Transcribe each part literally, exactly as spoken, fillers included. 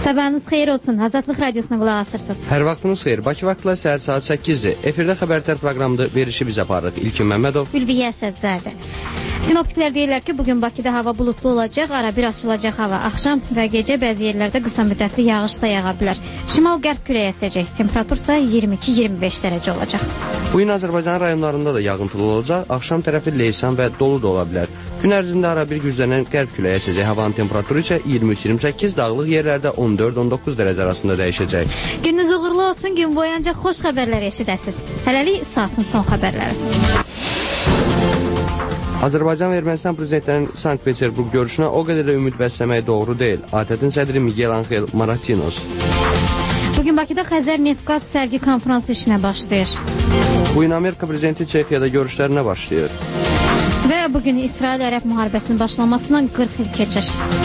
Sabahınız xeyir olsun. Azadlıq Radiosuna qulaq asırsınız. Hər vaxtınız xeyir. Bakı vaxtla səhər saat səkkizdir. Efirdə xəbərlər proqramında verişi bizə aparırıq. İlkin Məmmədov, Ülviyə Əsədzadə. Sinoptiklər deyirlər ki, bugün Bakıda hava bulutlu olacaq, ara bir açılacaq hava. Axşam və gecə bəzi yerlərdə qısa müddətli yağış da yağa bilər. Şimal-qərb küləyi əsəcək. Temperatur isə iyirmi iki iyirmi beş dərəcə olacaq. Bu gün Azərbaycan rayonlarında da yağıntılı olacaq. Axşam tərəfi leysan və dolu da ola bilər. Gün ərzində ara bir güclənən qərb küləyi əsəcək. Havanın temperaturu isə iyirmi üç iyirmi səkkiz, dağlıq yerlərdə on dörd on doqquz dərəcə arasında dəyişəcək. Gününüz uğurlu olsun, gün boyunca xoş xəbərlər eşidəsiniz. Hələlik saatın son xəbərləri. Azərbaycan və Ermənistan prezidentlərinin Sankt-Peterburq görüşünə o qədər də ümid bəsləmək doğru deyil. A T Ə-nin sədri Miguel Angel Maratinos. Bugün Bakıda Xəzər Neft-Qaz sərgi konfransı işinə başlayır. Bu gün Amerika prezidenti Çexiyada görüşlərinə başlayır. Və bugün İsrail-Ərəb müharibəsinin başlamasından qırx il keçir.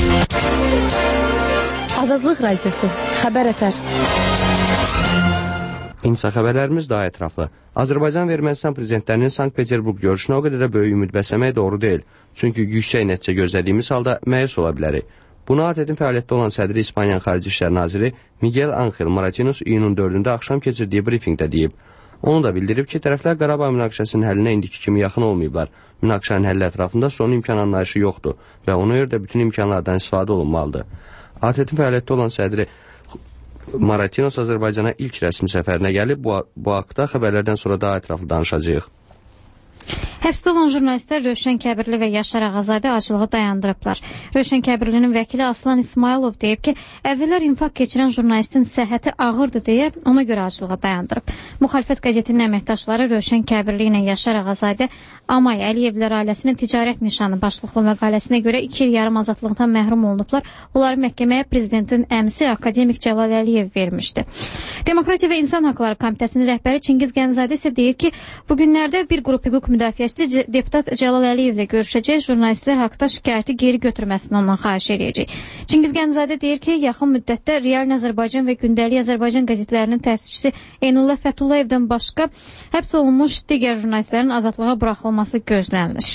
Azadlıq Radiosu, xəbər ətər. İnsa xəbərlərimiz daha ətraflı. Azərbaycan və Ermənistan prezidentlərinin Sankt-Peterburq görüşünə o qədər də böyük ümid bəsləmək doğru deyil. Çünki yüksək nəticə gözlədiyimiz halda məyus ola bilərik. Bunu A T Ə-nin fəaliyyətdə olan sədri İspaniyanın Xarici İşlər Naziri Miguel Angel Maratinos iyunun dördündə axşam keçirdiyi brifinqdə deyib. Onu da bildirib ki, tərəflər Qarabağ münaqişəsinin həllinə indiki kimi yaxın olmayıblar. Münaqişənin həlli ətrafında son imkan anlayışı yoxdur və ona görə də bütün imkanlardan istifadə olunmalıdır. A T Ə-nin fəaliyyətdə olan sədri Maratinos Azərbaycana ilk rəsmi səfərinə gəlib, bu, bu haqda xəbərlərdən sonra daha ətraflı danışacağıq. Həbsdə olan jurnalistlər Rövşən Kəbirli və Yaşar Ağazadə acılığı dayandırıblar. Rövşən Kəbirlinin vəkili Aslan İsmailov deyib ki, əvvəllər infaq keçirən jurnalistin səhhəti ağırdır deyə ona görə acılığı dayandırıb. Müxalifət qəzetinin əməkdaşları Rövşən Kəbirli ilə Yaşar Ağazadə Amay Əliyevlər ailəsinin ticarət nişanı başlıqlı məqaləsinə görə iki il yarım azadlıqdan məhrum olunublar. Onları məhkəməyə prezidentin əmisi akademik Cəlal Əliyev vermişdi. Demokratiya və İnsan Haqları Komitəsinin rəhbəri Çingiz Gəncəzadə isə deyir ki, bu günlərdə bir qrup hüquq müdafiəçisi deputat Cəlal Əliyevlə görüşəcək, jurnalistlər haqda şikayəti geri götürməsini ondan xahiş edəcək. Çingiz Gəncəzadə deyir ki, yaxın müddətdə Real Azərbaycan və Gündəlik Azərbaycan qəzetlərinin təsisçisi Eynullah Fətullayevdən başqa həbs olunmuş digər jurnalistlərin azadlığa buraxılması gözlənilir.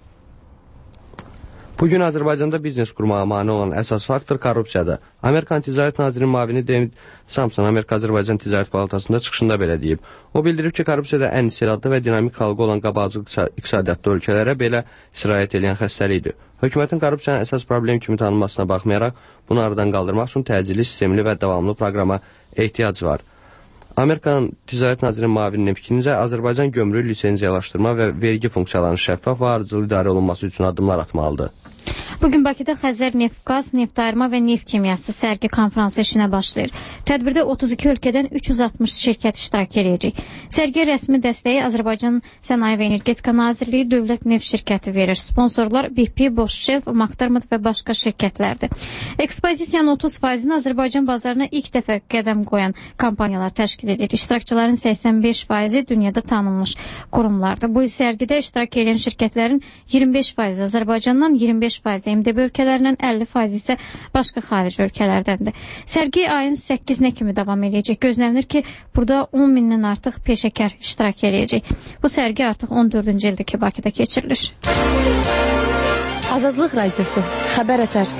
Bugün Azərbaycanda biznes qurmağa mane olan əsas faktor korrupsiyadır. Amerikan Ticarət Nazirinin mavini David Sampson Amerika-Azərbaycan Ticarət Palatasında çıxışında belə deyib. O bildirib ki, korrupsiyada ən istedadlı və dinamik xalqı olan qabaqcıl iqtisadiyyatlı ölkələrə belə sirayət edən xəstəlikdir. Hökumətin korrupsiyanın əsas problem kimi tanınmasına baxmayaraq, bunu aradan qaldırmaq üçün təcili, sistemli və davamlı proqrama ehtiyac var. Amerikanın Ticarət Nazirinin mavininin fikrincə, Azərbaycan gömrük lisenziyalaşdırma və vergi funksiyalarının şəffaf və ardıcıl idarə olunması üçün addımlar atmalıdır. Bugün Bakıda Xəzər Neft-Qaz, Neftayırma və Neft Kimyası sərgi konfransı işinə başlayır. Tədbirdə otuz iki ölkədən üç yüz altmış şirkət iştirak edəcək. Sərgiyə rəsmi dəstəyi Azərbaycan Sənaye və Energetika Nazirliyi Dövlət Neft şirkəti verir. Sponsorlar B P, Boşşev, Maktarmat və başqa şirkətlərdir. Ekspozisiyanın otuz faizini Azərbaycan bazarına ilk dəfə qədəm qoyan kompaniyalar təşkil edir. İştirakçıların səksən beş faizi dünyada tanınmış qurumlardır. Bu sərgidə iştirak edən şirkətlərin iyirmi beş faizi Azərbaycandan, iyirmi beş faizi M D B ölkələrindən, əlli faizi isə başqa xarici ölkələrdəndir. Sərgi ayın səkkizinə kimi davam edəcək. Gözlənilir ki, burada on mindən artıq peşəkar iştirak edəcək. Bu sərgi artıq on dördüncü ildir ki, Bakıda keçirilir. Azadlıq Radiosu, xəbər ətər.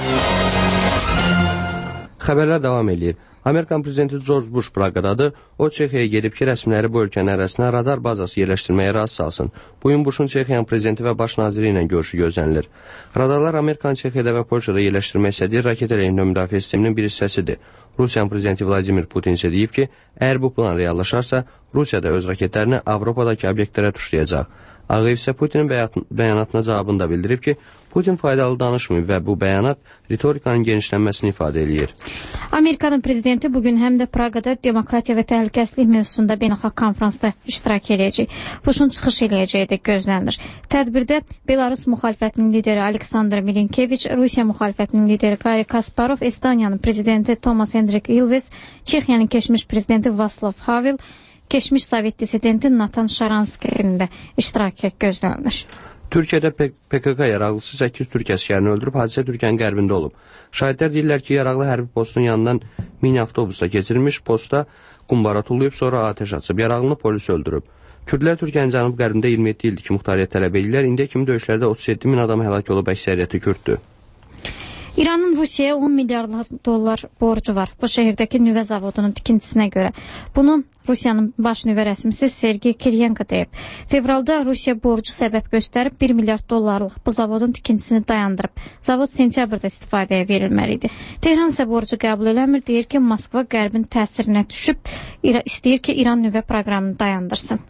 Xəbərlər davam edir. Amerikan prezidenti George Bush Praqadadır. O, Çexiyaya gedib ki, rəsmiləri bu ölkənin arasına radar bazası yerləşdirməyə razı salsın. Bugün Bushun Çexiyanın prezidenti və baş naziri ilə görüşü gözlənilir. Radarlar Amerikanın Çexiyada və Polşada yerləşdirmək istədiyi raket əleyhində müdafiə sisteminin bir hissəsidir. Rusiyanın prezidenti Vladimir Putin isə deyib ki, əgər bu plan reallaşarsa, Rusiya da öz raketlərini Avropadakı obyektlərə tuşlayacaq. Ağayev isə Putinin bəyanatına cavabını da bildirib ki, Putin faydalı danışmayıb və bu bəyanat ritorikanın genişlənməsini ifadə edir. Amerikanın prezidenti bugün həm də Praqada demokratiya və təhlükəsizlik mövzusunda beynəlxalq konfransda iştirak edəcək. Bushun çıxış eləyəcəyi də gözlənilir. Tədbirdə Belarus müxalifətinin lideri Aleksandr Milinkeviç, Rusiya müxalifətinin lideri Kari Kasparov, Estoniyanın prezidenti Tomas Hendrik Ilves, Çexiyanın keçmiş prezidenti Václav Havel, keçmiş Sovet dissidenti Natan Şaranskinin də iştirakı gözlənilir. Türkiyədə P K K yaraqlısı səkkiz türk əsgərini öldürüb, hadisə Türkiyənin qərbində olub. Şahidlər deyirlər ki, yaraqlı hərbi postun yanından mini avtobusda keçirilmiş, posta qumbara tullayıb, sonra atəş açıb, yaraqlını polis öldürüb. Kürdlər Türkiyənin cənub-qərbində iyirmi yeddi ildir ki, muxtariyyət tələb edirlər. İndiyə kimi döyüşlərdə otuz yeddi min adam həlak olub, əksəriyyəti Kürdür. İranın Rusiyaya on milyar dollar borcu var bu şehirdəki nüvə zavodunun tikintisinə görə. Bunun Rusiyanın baş nüvə rəsmisi Sergey Kiryenko deyib. Fevralda Rusiya borcu səbəb göstərib bir milyard dollarlıq bu zavodun tikintisini dayandırıb. Zavod sentyabrda istifadəyə verilməli idi. Tehran isə borcu qəbul eləmir, deyir ki, Moskva qərbin təsirinə düşüb, istəyir ki, İran nüvə proqramını dayandırsın.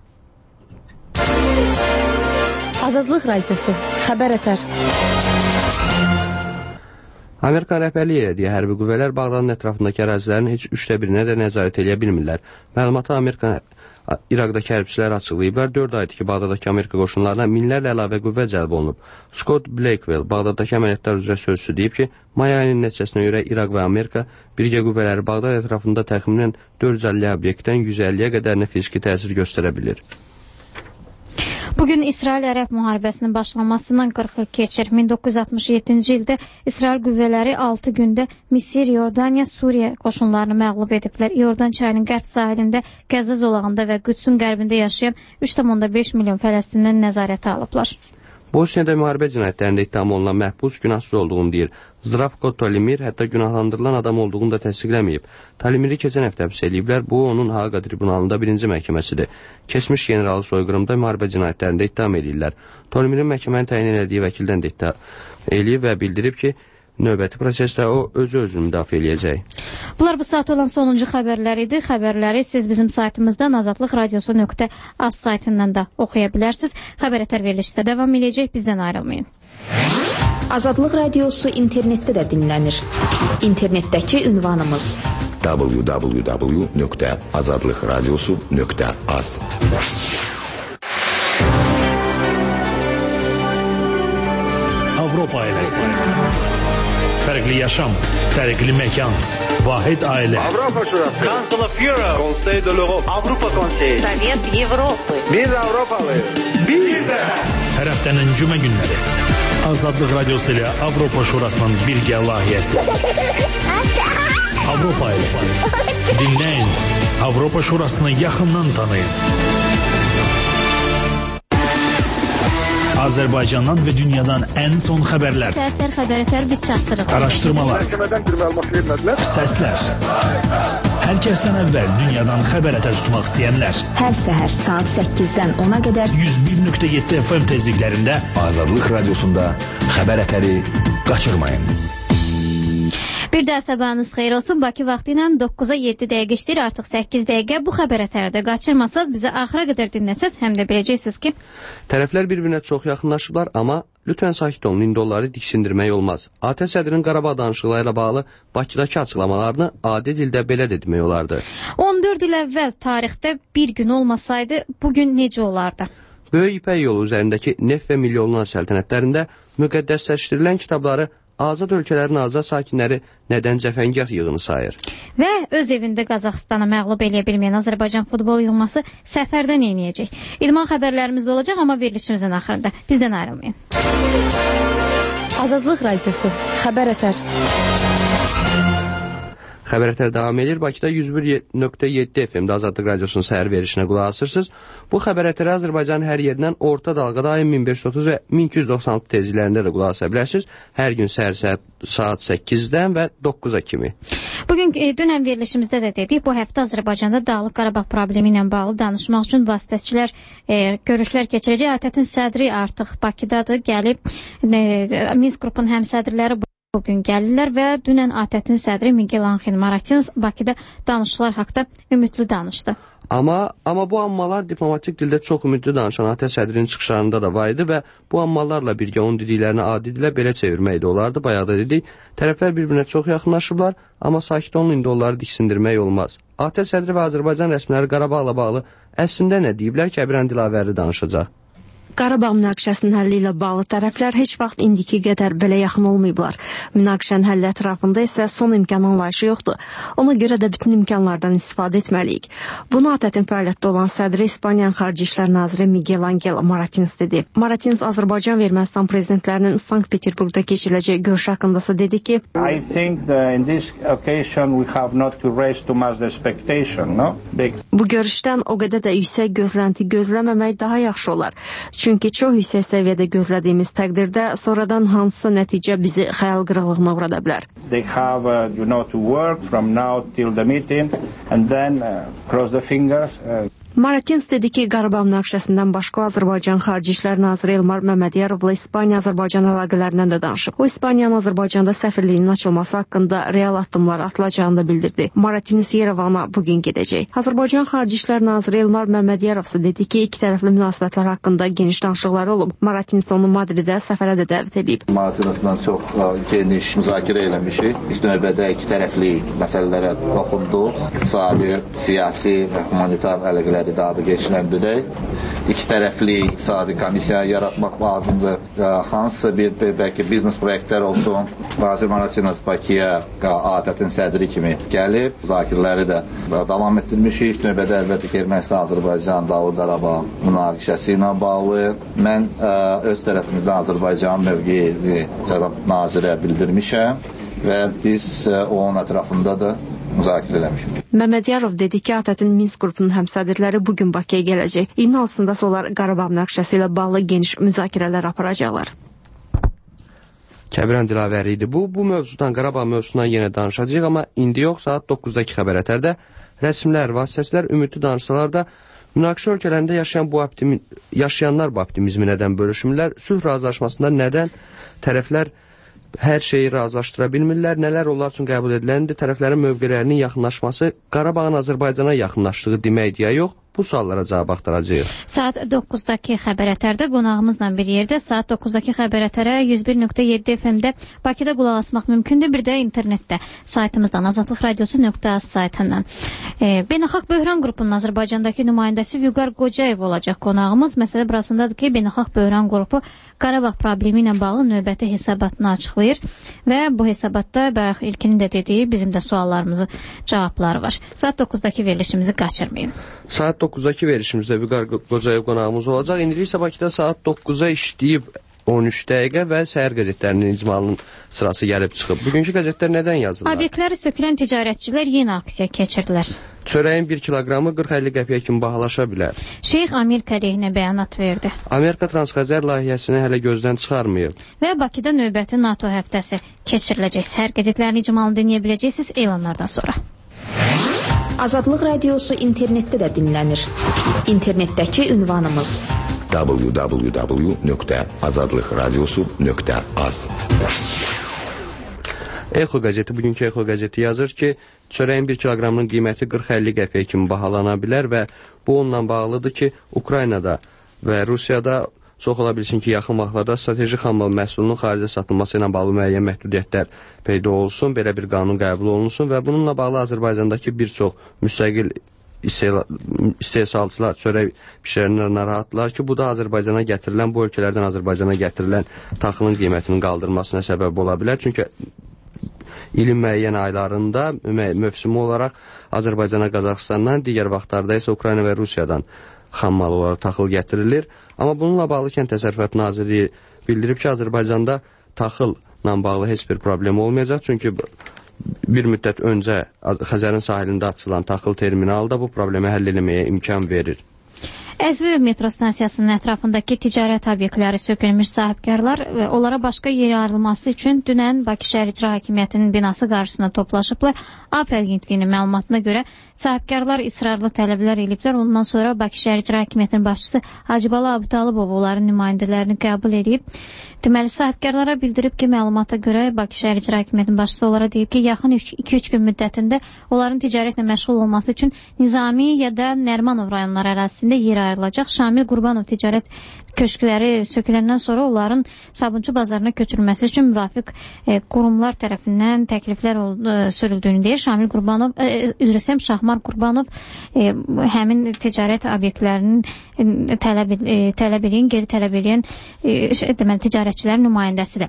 Azadlıq Radiosu, Xəbər Ətər. Amerika rəhbərliyi elədiyi hərbi qüvvələr Bağdadın ətrafındakı ərazilərin heç üçdə birinə də nəzarət edə bilmirlər. Məlumatı Amerika İraqdakı hərbçilər açıqlayıblar. dörd aydır ki, Bağdadakı Amerika qoşunlarına minlərlə əlavə qüvvə cəlb olunub. Scott Blackwell Bağdaddakı əməliyyatlar üzrə sözcüsü deyib ki, may ayının nəticəsinə görə İraq və Amerika birgə qüvvələri Bağdad ətrafında təxminən dörd yüz əlli obyektdən yüz əlliyə qədərinə fiziki təsir göstərə bilir. Bugün İsrail-Ərəb müharibəsinin başlamasından qırx il keçir. min doqquz yüz altmış yeddinci ildə İsrail qüvvələri altı gündə Misir, Yordaniya, Suriya qoşunlarını məğlub ediblər. Yordan çayının qərb sahilində, Qəzza zolağında və Qüdsün qərbində yaşayan üç tam beş milyon Fələstindən nəzarətə alıblar. Bosniyada müharibə cinayətlərində ittiham olunan məhbus günahsız olduğunu deyir. Zdravko Tolimir hətta günahlandırılan adam olduğunu da təsdiqləməyib. Tolimiri keçən həftə həbs ediblər. Bu, onun Haaqa tribunalında birinci məhkəməsidir. Keçmiş generalı soyqırımda müharibə cinayətlərində ittiham edirlər. Tolimirin məhkəmənin təyin elədiyi vəkildən də ittiham eləyib və bildirib ki, növbəti prosesdə o özü-özünü müdafiə eləyəcək. Bunlar bu saat olan sonuncu xəbərlər idi. Xəbərləri siz bizim saytımızdan azadlıq radiosu nöqtə az saytından da oxuya bilərsiniz. Xəbər Ətər verilişi isə davam edəcək. Bizdən ayrılmayın. Azadlıq radiosu internetdə də dinlənir. İnternetdəki ünvanımız w w w nöqtə azadlıq radiosu nöqtə az. Avropa ailəsi. Fərqli yaşam, fərqli məkan, vahid ailə. Avropa Şurası. Council of Europe. Conseil de l'Europe. Avropa Konseyi. Sovet Avropa. Biz Avropalı. Biz də. Hər həftənin cümə günləri. Azadlıq radiosu ilə Avropa Şurasının birgə layihəsi. Avropa ailəsi. Dinləyin. Avropa Şurasını yaxından tanıyın. Azərbaycandan və dünyadan ən son xəbərlər. Təsir Xəbər Ətər biz çatdırıq. Araşdırmalar. Məhkəmədən bir məlumat vermədilər. Səslər. Hər kəsdən əvvəl dünyadan xəbər ətər tutmaq istəyənlər. Hər səhər saat səkkizdən ona qədər yüz bir nöqtə yeddi F M tezliklərində Azadlıq radiosunda xəbər ətəri qaçırmayın. Bir də sabahınız xeyir olsun. Bakı vaxtı ilə doqquza yeddi dəqiqə işləyir, artıq səkkiz dəqiqə. Bu xəbər ətərdə qaçırmasaz, bizə axıra qədər dinləsəz, həm də biləcəksiniz ki, tərəflər bir-birinə çox yaxınlaşıblar, amma lütfən sakit olun, indi onları diksindirmək olmaz. A T sədrinin Qarabağ danışıqları ilə bağlı Bakıdakı açıqlamalarını adi dildə belə də demək olardı. on dörd il əvvəl tarixdə bir gün olmasaydı, bugün necə olardı? Böyük İpək yolu üzərindəki neft və milyonlar səltənətlərində müqəddəsləşdirilən kitabları azad ölkələrin azad sakinləri nədən cəfəngah yığını sayır. Və öz evində Qazaxıstana məğlub eləyə bilməyən Azərbaycan futbol yığması səfərdən yeniyəcək. İdman xəbərlərimiz də olacaq, amma verilişimizin axırında. Bizdən ayrılmayın. Azadlıq Radiosu, Xəbər Ətər. Xəbər Ətər davam edir. Bakıda yüz bir nöqtə yeddi F M-də Azadlıq Radiosunun səhər verişinə qulaq asırsınız. Bu Xəbər Ətəri Azərbaycanın hər yerindən orta dalğada ayın min beş yüz otuz və min iki yüz doxsan altı tezliklərində də qulaq asa bilərsiniz. Hər gün səhər saat səkkizdən və doqquza kimi. Bugün e, dünən verilişimizdə də dedik, bu həftə Azərbaycanda Dağlıq Qarabağ problemi ilə bağlı danışmaq üçün vasitəçilər e, görüşlər keçirəcək. ATƏT-in sədri artıq Bakıdadır, gəlib e, Minsk qrupun həmsədrləri bugün gəlirlər və dünən ATƏT-in sədri Miguel Angel Maratins Bakıda danışıqlar haqda ümidli danışdı. Amma, amma bu ammalar diplomatik dildə çox ümidli danışan ATƏT sədrinin çıxışlarında da var idi və bu ammalarla birgə onun dediklərini adi dilə belə çevirmək də olardı. Bayağı da dedik, tərəflər bir-birinə çox yaxınlaşıblar, amma sakit olun, indi onları diksindirmək olmaz. ATƏT sədri və Azərbaycan rəsmiləri Qarabağla bağlı əslində nə deyiblər ki, Əbirən Dilavəri danışacaq? Qarabağ münaqişəsinin həlli ilə bağlı tərəflər heç vaxt indiki qədər belə yaxın olmayıblar. Münaqişənin həlli ətrafında isə son imkan anlayışı yoxdur. Ona görə də bütün imkanlardan istifadə etməliyik. Bunu ATƏT-in fəaliyyətdə olan sədri İspaniyanın Xarici İşlər naziri Miguel Angel Maratins dedi. Maratins Azərbaycan və Ermənistan prezidentlərinin Sankt-Peterburqda keçiriləcək görüş haqqındasa dedi ki, I think that in this occasion we have not to raise too much expectation, no? Because Bu görüşdən o qədər də yüksək gözlənti gözləməmək daha yaxşı olar. Çünki çox yüksək səviyyədə gözlədiyimiz təqdirdə sonradan hansısa nəticə bizi xəyal qırıqlığına uğrada bilər. They have uh, you know to work from now till the meeting and then uh, cross the fingers. Uh... Maratins dedi ki, Qarabağ münaqişəsindən başqa Azərbaycan Xarici İşlər Naziri Elmar Məmmədyarovla İspaniya-Azərbaycan əlaqələrindən də danışıb. O, İspaniyanın Azərbaycanda səfirliyinin açılması haqqında real addımlar atılacağını da bildirdi. Maratins Yerevana bugün gedəcək. Azərbaycan Xarici İşlər Naziri Elmar Məmmədiyarov isə dedi ki, iki tərəfli münasibətlər haqqında geniş danışıqları olub. Maratins onu Madridə səfərə də dəvət edib. Maratinslə çox geniş müzakirə eləmişik. İlk növbədə iki tərəfli məsələlərə toxunduq. İqtisadi, siyasi və humanitar əlaqələr daha da genişləndirək. İki tərəfli iqtisadi komissiya yaratmaq lazımdır. Hansısa bir bəlkə biznes proyektlər olsun. Nazir Maratinas Bakıya ATƏT-in sədri kimi gəlib. Müzakirələri də davam etdirmişik. İlk növbədə əlbəttə ki, Ermənistan-Azərbaycan Dağlıq Qarabağ münaqişəsi ilə bağlı. Mən öz tərəfimizdən Azərbaycan mövqeyini nazirə bildirmişəm və biz onun ətrafında da müzakirə eləmişik. Məmmədiyarov dedi ki, ATƏT-in Minsk qrupunun həmsədrləri bugün Bakıya gələcək. İyun altısında onlar Qarabağ münaqişəsi ilə bağlı geniş müzakirələr aparacaqlar. Kəbirən Dilavəri idi. Bu, bu mövzudan, Qarabağ mövzusundan yenə danışacağıq, amma indi yox, saat doqquzdakı xəbər ətərdə rəsmlər, vasitəçilər ümidli danışsalar da münaqişə ölkələrində yaşayan bu optimi, yaşayanlar bu optimizmi nədən bölüşmürlər? Sülh razılaşmasında nədən tərəflər hər şeyi razılaşdıra bilmirlər, nələr onlar üçün qəbul ediləndir, tərəflərin mövqelərinin yaxınlaşması Qarabağın Azərbaycana yaxınlaşdığı deməkdir ya yox? Bu suallara cavab axtaracağıq. Saat doqquzdakı xəbər ətərdə qonağımızla bir yerdə. Saat doqquzdakı xəbər ətərə yüz bir nöqtə yeddi F M-də Bakıda qulaq asmaq mümkündür. Bir də internetdə saytımızdan azadlıq radiosu nöqtə az saytından. E, Beynəlxalq Böhran qrupunun Azərbaycandakı nümayəndəsi Vüqar Qocayev olacaq qonağımız. Məsələ burasındadır ki, Beynəlxalq Böhran qrupu Qarabağ problemi ilə bağlı növbəti hesabatını açıqlayır və bu hesabatda bayaq İlkinin də dediyi bizim də suallarımızı cavabları var. Saat doqquzdakı verilişimizi qaçırmayın. Saat doqquzdakı verilişimizdə Vüqar Qocayev qonağımız olacaq. İndi isə Bakıda saat doqquza işləyib on üç dəqiqə və səhər qəzetlərinin icmalının sırası gəlib çıxıb. Bugünkü qəzetlər nədən yazırlar? Obyektləri sökülən ticarətçilər yeni aksiya keçirdilər. Çörəyin bir kiloqramı qırx əlli qəpiyə kimi bahalaşa bilər. Şeyx Amerika əleyhinə bəyanat verdi. Amerika Transxəzər layihəsini hələ gözdən çıxarmayıb. Və Bakıda növbəti NATO həftəsi keçiriləcək. Səhər qəzetlərinin icmalını dinləyə biləcəksiniz elanlardan sonra. Azadlıq radiosu internetdə də dinlənir. İnternetdəki ünvanımız w w w nöqtə azadlıq radiosu nöqtə az. Exo qəzeti, bugünkü Exo qəzeti yazır ki, çörəyin bir kiloqramının qiyməti qırx əlli qəpiyə kimi bahalana bilər və bu onunla bağlıdır ki, Ukraynada və Rusiyada çox ola bilsin ki, yaxın vaxtlarda strateji xammal məhsulunun xaricə satılması ilə bağlı müəyyən məhdudiyyətlər peyda olsun, belə bir qanun qəbul olunsun və bununla bağlı Azərbaycandakı bir çox müstəqil istehsalçılar, çörək bişirənlər narahatlar ki, bu da Azərbaycana gətirilən, bu ölkələrdən Azərbaycana gətirilən taxılın qiymətinin qaldırmasına səbəb ola bilər. Çünki ilin müəyyən aylarında mövsümü olaraq Azərbaycana Qazaxıstandan, digər vaxtlarda isə Ukrayna və Rusiyadan xammal olaraq taxıl gətirilir. Amma bununla bağlı Kənd Təsərrüfatı Nazirliyi bildirib ki, Azərbaycanda taxılla bağlı heç bir problem olmayacaq. Çünki bir müddət öncə Xəzərin sahilində açılan taxıl terminalı da bu problemi həll eləməyə imkan verir. Əzvi metro stansiyasının ətrafındakı ticarət obyektləri sökülmüş sahibkarlar onlara başqa yeri ayrılması üçün dünən Bakı Şəhər İcra Hakimiyyətinin binası qarşısına toplaşıblar. A P agentliyinin məlumatına görə sahibkarlar israrlı tələblər eliblər. Ondan sonra Bakı Şəhər İcra Hakimiyyətinin başçısı Hacıbala Abıtalibov onların nümayəndələrini qəbul edib. Deməli, sahibkarlara bildirib ki, məlumata görə Bakı Şəhər İcra Hakimiyyətinin başçısı onlara deyib ki, yaxın iki üç gün müddətində onların ticarətlə məşğul olması üçün Nizami ya da Nərmanov rayonları ərazisində yer ayrılacaq. Şamil Qurbanov ticarət köşkləri söküləndən sonra onların Sabunçu bazarına köçürülməsi üçün müvafiq e, qurumlar tərəfindən təkliflər e, sürüldüyünü deyir. Şamil Qurbanov, e, üzrəsəm Şahmar Qurbanov e, həmin ticarət obyektlərinin e, tələb, e, tələb edən, geri tələb edən e, deməli, ticarətçilərin nümayəndəsidir.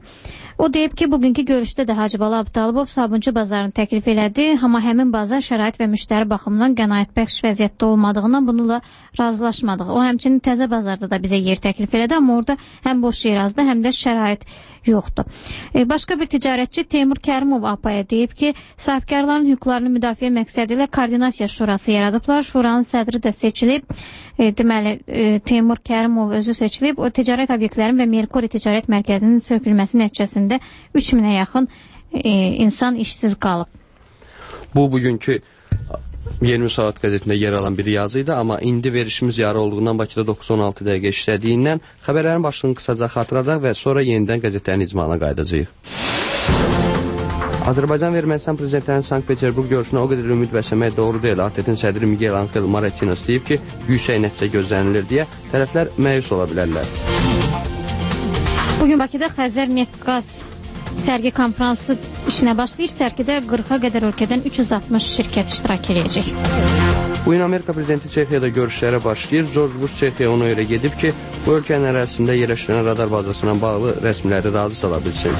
O deyib ki, bugünkü görüşdə də Hacıbala Abdalibov Sabunçu bazarını təklif elədi, amma həmin bazar şərait və müştəri baxımından qənaətbəxş vəziyyətdə olmadığından bununla razılaşmadıq. O həmçinin təzə bazarda da bizə yer təklif elədi, amma orada həm boş yer azdı, həm də şərait yoxdur. E, başqa bir ticarətçi Teymur Kərimov A P A-ya deyib ki, sahibkarların hüquqlarını müdafiə məqsədi ilə koordinasiya şurası yaradıblar. Şuranın sədri də seçilib. E, deməli, e, Teymur Kərimov özü seçilib. O ticarət obyektlərin və Merkuri ticarət mərkəzinin sökülməsi nəticəsində üç minə yaxın e, insan işsiz qalıb. Bu, bugünkü yirmi saat qəzetində yer alan bir yazı idi, amma indi verişimiz yarı olduğundan Bakıda doqquz on altı dəqiqə işlədiyindən xəbərlərin başlığını qısaca xatırladaq və sonra yenidən qəzetlərin icmalına qayıdacağıq. Azərbaycan və Ermənistan prezidentlərinin Sankt-Peterburq görüşünə o qədər ümid bəsləmək doğru deyil. A T T-in sədri Miguel Angel Maratinos deyib ki, yüksək nəticə gözlənilir deyə tərəflər məyus ola bilərlər. Bugün Bakıda Xəzər Neft Qaz sərgi konfransı işinə başlayır. Sərgidə qırxa qədər ölkədən üç yüz altmış şirkət iştirak edəcək. Bu gün Amerika prezidenti Çexiyada görüşlərə başlayır. George Bush Çexiya ona görə gedib ki, bu ölkənin ərazisində yerləşdirən radar bazasına bağlı rəsmiləri razı sala bilsin.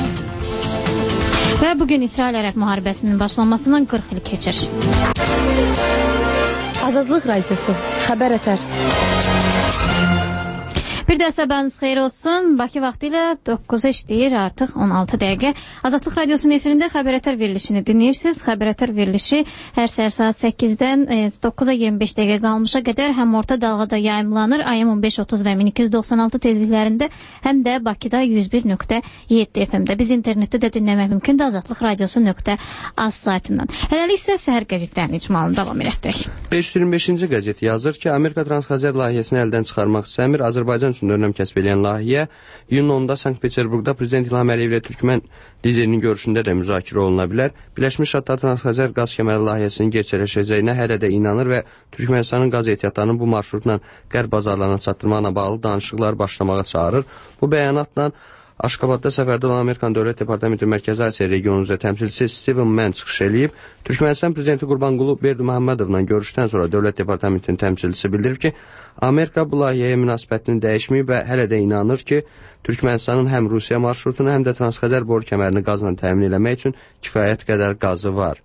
Və bugün İsrail-Ərəb müharibəsinin başlanmasından qırx il keçir. Azadlıq Radiosu, Xəbər Ətər. Bir də sabahınız xeyir olsun. Bakı vaxtı ilə doqquza işləyir, artıq on altı dəqiqə. Azadlıq Radiosunun efirində Xəbər Ətər verilişini dinləyirsiniz. Xəbər Ətər verilişi hər səhər saat səkkizdən doqquza iyirmi beş dəqiqə qalmışa qədər həm orta dalğada yayımlanır, A M on beş otuz və min iki yüz doxsan altı tezliklərində, həm də Bakıda yüz bir nöqtə yeddi F M-də. Biz internetdə də dinləmək mümkündür Azadlıq Radiosu nöqtə az saytından. Hələlik isə səhər qəzetlərinin icmalını davam etdirək. beş yüz iyirmi beşinci qəzet yazır ki, Amerika Transxəzər layihəsini əldən çıxarmaq istəmir. Azərbaycan üçün önəm kəsb edən layihə iyunun onunda Sankt-Peterburqda Prezident İlham Əliyev ilə Türkmən liderinin görüşündə də müzakirə oluna bilər. Birləşmiş Ştatlar Transxəzər qaz kəməri layihəsinin gerçəkləşəcəyinə hələ də inanır və Türkmənistanın qaz ehtiyatlarının bu marşrutla qərb bazarlarına çatdırmaqla bağlı danışıqlar başlamağa çağırır. Bu bəyanatla Aşqabadda səfərdə olan Amerikan Dövlət Departamenti Mərkəzi Asiya regionu üzrə təmsilçisi Steven Mann çıxış eləyib. Türkmənistan prezidenti Qurbanqulu Berdiməhəmmədovla görüşdən sonra Dövlət Departamentinin təmsilçisi bildirib ki, Amerika bu layihəyə münasibətini dəyişməyib və hələ də inanır ki, Türkmənistanın həm Rusiya marşrutunu, həm də Transxəzər boru kəmərini qazla təmin etmək üçün kifayət qədər qazı var.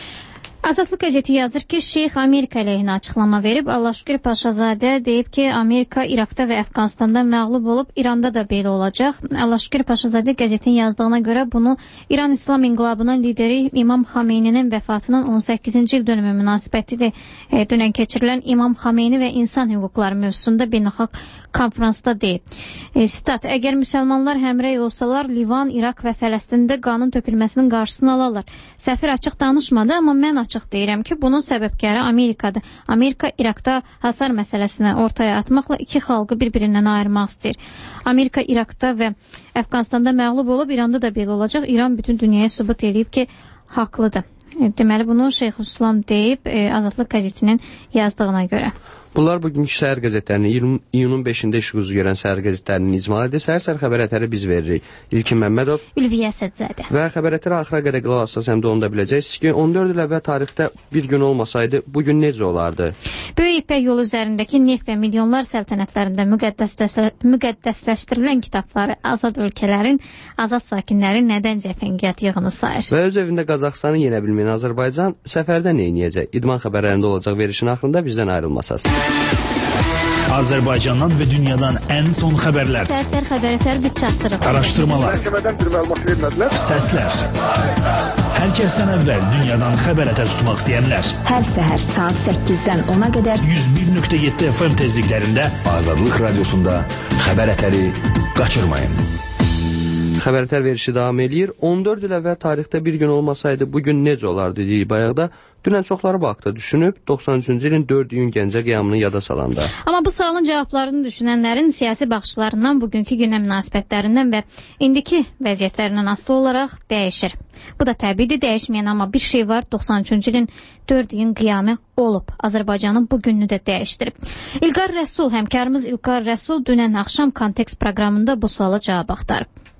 Azadlıq qəzeti yazır ki, Şeyx Amerika əleyhinə açıqlama verib. Allahşükür Paşazadə deyib ki, Amerika İraqda və Əfqanistanda məğlub olub, İranda da belə olacaq. Allahşükür Paşazadə qəzetin yazdığına görə bunu İran İslam İnqilabının lideri İmam Xameyninin vəfatının on səkkizinci il dönümü münasibətilə e, dünən keçirilən İmam Xameyni və insan hüquqları mövzusunda beynəlxalq konferansda deyib. E, Stat, əgər müsəlmanlar həmrəy olsalar, Livan, İraq və Fələstində qanun tökülməsinin qarşısını alarlar. Səfir açıq danışmadı, amma mən açıq deyirəm ki, bunun səbəbkarı Amerikadır. Amerika İraqda hasar məsələsini ortaya atmaqla iki xalqı bir-birindən ayırmaq istəyir. Amerika İraqda və Əfqanistanda məğlub olub, İranda da belə olacaq. İran bütün dünyaya sübut edib ki, haqlıdır. E, deməli, bunu Şeyxülislam deyib e, Azadlıq qəzetinin yazdığına görə. Bunlar bugünkü səhər qəzetlərinin iyunun beşində işıq üzü görən səhər qəzetlərinin icmalıdır. Səhər-səhər xəbər ətəri biz veririk. İlkin Məmmədov, Ülviyə Əsədzadə. Və xəbər ətəri axıra qədər qulaq assaz həm də onu da biləcəksiniz ki, on dörd il əvvəl tarixdə bir gün olmasaydı, bu gün necə olardı? Böyük İpək yolu üzərindəki neft və milyonlar səltənətlərində müqəddəsləşdirilən kitabları azad ölkələrin, azad sakinlərin nədən cəfəngiyat yığını sayır. Və öz evində Qazaxıstanı yenə bilməyən Azərbaycan səfərdə nə edəcək? İdman xəbərlərində olacaq verişin axırında bizdən ayrılmasaz. Azərbaycandan və dünyadan ən son xəbərlər. Səhər xəbərlər biz çatdırırıq. Araşdırmalar. Məhkəmədən bir məlumat vermədilər. Səslər. Hər kəsdən əvvəl dünyadan xəbər ətər tutmaq istəyənlər. Hər səhər saat səkkizdən ona qədər yüz bir nöqtə yeddi F M tezliklərində Azadlıq Radiosunda xəbər ətəri qaçırmayın. Xəbər ətər verişi davam eləyir. on dörd il əvvəl tarixdə bir gün olmasaydı, bu gün necə olardı deyib bayaqda. Dünən çoxları bu haqda düşünüb, doxsan üçüncü ilin dörd iyun Gəncə qiyamını yada salanda. Amma bu sualın cavablarını düşünənlərin siyasi baxışlarından, bugünkü günə münasibətlərindən və indiki vəziyyətlərindən asılı olaraq dəyişir. Bu da təbiidir, dəyişməyən, amma bir şey var, doxsan üçüncü ilin dörd iyun qiyamı olub. Azərbaycanın bu gününü də dəyişdirib. İlqar Rəsul, həmkarımız İlqar Rəsul dünən axşam Kontekst proqramında bu suala cavab axtarıb.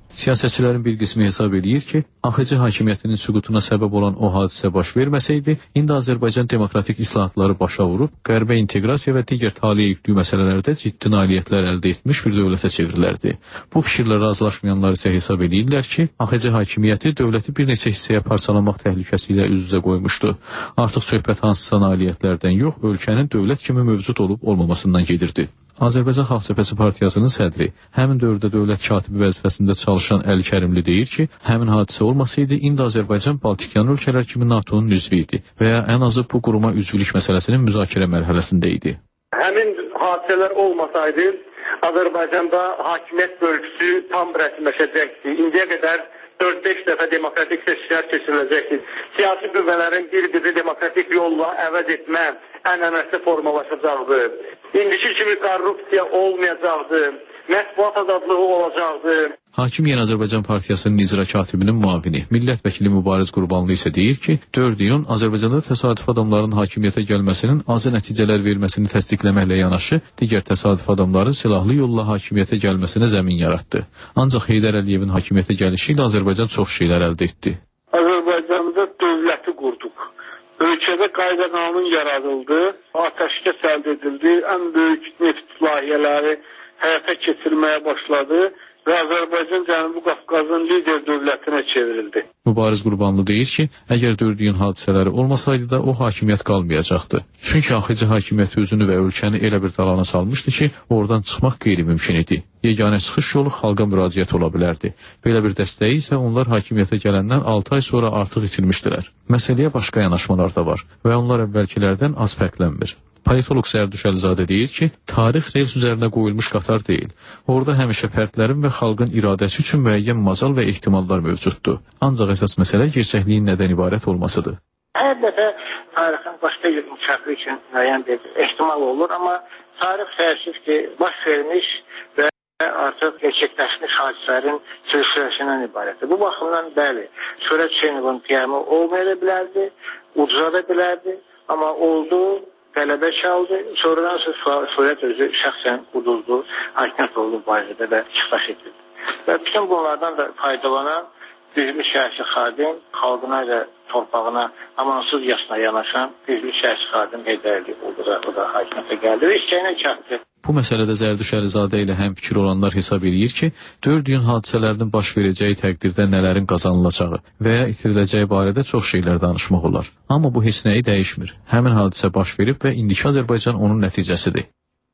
Siyasətçilərin bir qismi hesab edir ki, A X C hakimiyyətinin süqutuna səbəb olan o hadisə baş verməsəydi, indi Azərbaycan demokratik islahatları başa vurub, qərbə inteqrasiya və digər taliyə yüklü məsələlərdə ciddi nailiyyətlər əldə etmiş bir dövlətə çevrilərdi. Bu fikirlə razılaşmayanlar isə hesab edirlər ki, A X C hakimiyyəti dövləti bir neçə hissəyə parçalamaq təhlükəsi ilə üz-üzə qoymuşdu. Artıq söhbət hansısa nailiyyətlərdən yox, ölkənin dövlət kimi mövcud olub olmamasından gedirdi. Azərbaycan Xalq Cəbhəsi partiyasının sədri, həmin dövrdə dövlət katibi vəzifəsində çalışan Əli Kərimli deyir ki, həmin hadisə olmasaydı, indi Azərbaycan Baltikyan ölkələr kimi NATOnun üzvü idi və ya ən azı bu quruma üzvülük məsələsinin müzakirə mərhələsində idi. Həmin hadisələr olmasaydı, Azərbaycanda hakimiyyət bölgüsü tam rəsmiləşəcəkdi. İndiyə qədər dörd beş dəfə demokratik seçkiler keçiriləcəkdir. Siyasi qüvvələrin bir-birini demokratik yolla əvəz etmə ənənəsi formalaşacaqdı. İndiki kimi korrupsiya olmayacaqdı. Mətbuat azadlığı olacaqdı. Hakim Yeni Azərbaycan Partiyasının icra katibinin müavini, millət vəkili Mübariz Qurbanlı isə deyir ki, dörd iyun Azərbaycanda təsadüf adamların hakimiyyətə gəlməsinin acı nəticələr verməsini təsdiqləməklə yanaşı, digər təsadüf adamların silahlı yolla hakimiyyətə gəlməsinə zəmin yaratdı. Ancaq Heydər Əliyevin hakimiyyətə gəlişi ilə Azərbaycan çox şeylər əldə etdi. Azərbaycanda dövləti qurduq. Ölkədə qayda qanun yaradıldı, atəşkəs əldə edildi, ən böyük neft layihələri həyata keçirməyə başladı və Azərbaycan Cənubi Qafqazın lider dövlətinə çevrildi. Mübariz Qurbanlı deyir ki, əgər dörd iyun hadisələri olmasaydı da o hakimiyyət qalmayacaqdı. Çünki A X C hakimiyyəti özünü və ölkəni elə bir dalana salmışdı ki, oradan çıxmaq qeyri-mümkün idi. Yeganə çıxış yolu xalqa müraciət ola bilərdi. Belə bir dəstəyi isə onlar hakimiyyətə gələndən altı ay sonra artıq itirmişdilər. Məsələyə başqa yanaşmalar da var və onlar əvvəlkilərdən az fərqlənmir. Politolog Zərduş Əlizadə deyir ki, tarix rels üzərinə qoyulmuş qatar deyil. Orada həmişə fərdlərin və xalqın iradəsi üçün müəyyən macal və ehtimallar mövcuddur. Ancaq əsas məsələ gerçəkliyin nədən ibarət olmasıdır. Hər dəfə tarixin başqa bir inkişafı üçün müəyyən bir ehtimal olur, amma tarix təəssüf ki, baş vermiş və artıq gerçəkləşmiş hadisələrin silsiləsindən ibarətdir. Bu baxımdan bəli, Şöhrət Hüseynovun qiyamı olmaya bilərdi, ucuza da bilərdi, amma oldu, qələbə çaldı, sonradan Şöhrət özü şəxsən uduzdu, hakimiyyət oldu barədə və çıxdaş edildi. Və bütün bunlardan da faydalanan güclü siyasi xadim, xalqına və torpağına amansız yasına yanaşan güclü siyasi xadim Heydər Əliyev oldu da, o da hakimiyyətə gəldi və istəyinə çatdı. Bu məsələdə Zərduş Əlizadə ilə həmfikir olanlar hesab edir ki, dörd iyun hadisələrinin baş verəcəyi təqdirdə nələrin qazanılacağı və ya itiriləcəyi barədə çox şeylər danışmaq olar. Amma bu heç nəyi dəyişmir. Həmin hadisə baş verib və indiki Azərbaycan onun nəticəsidir.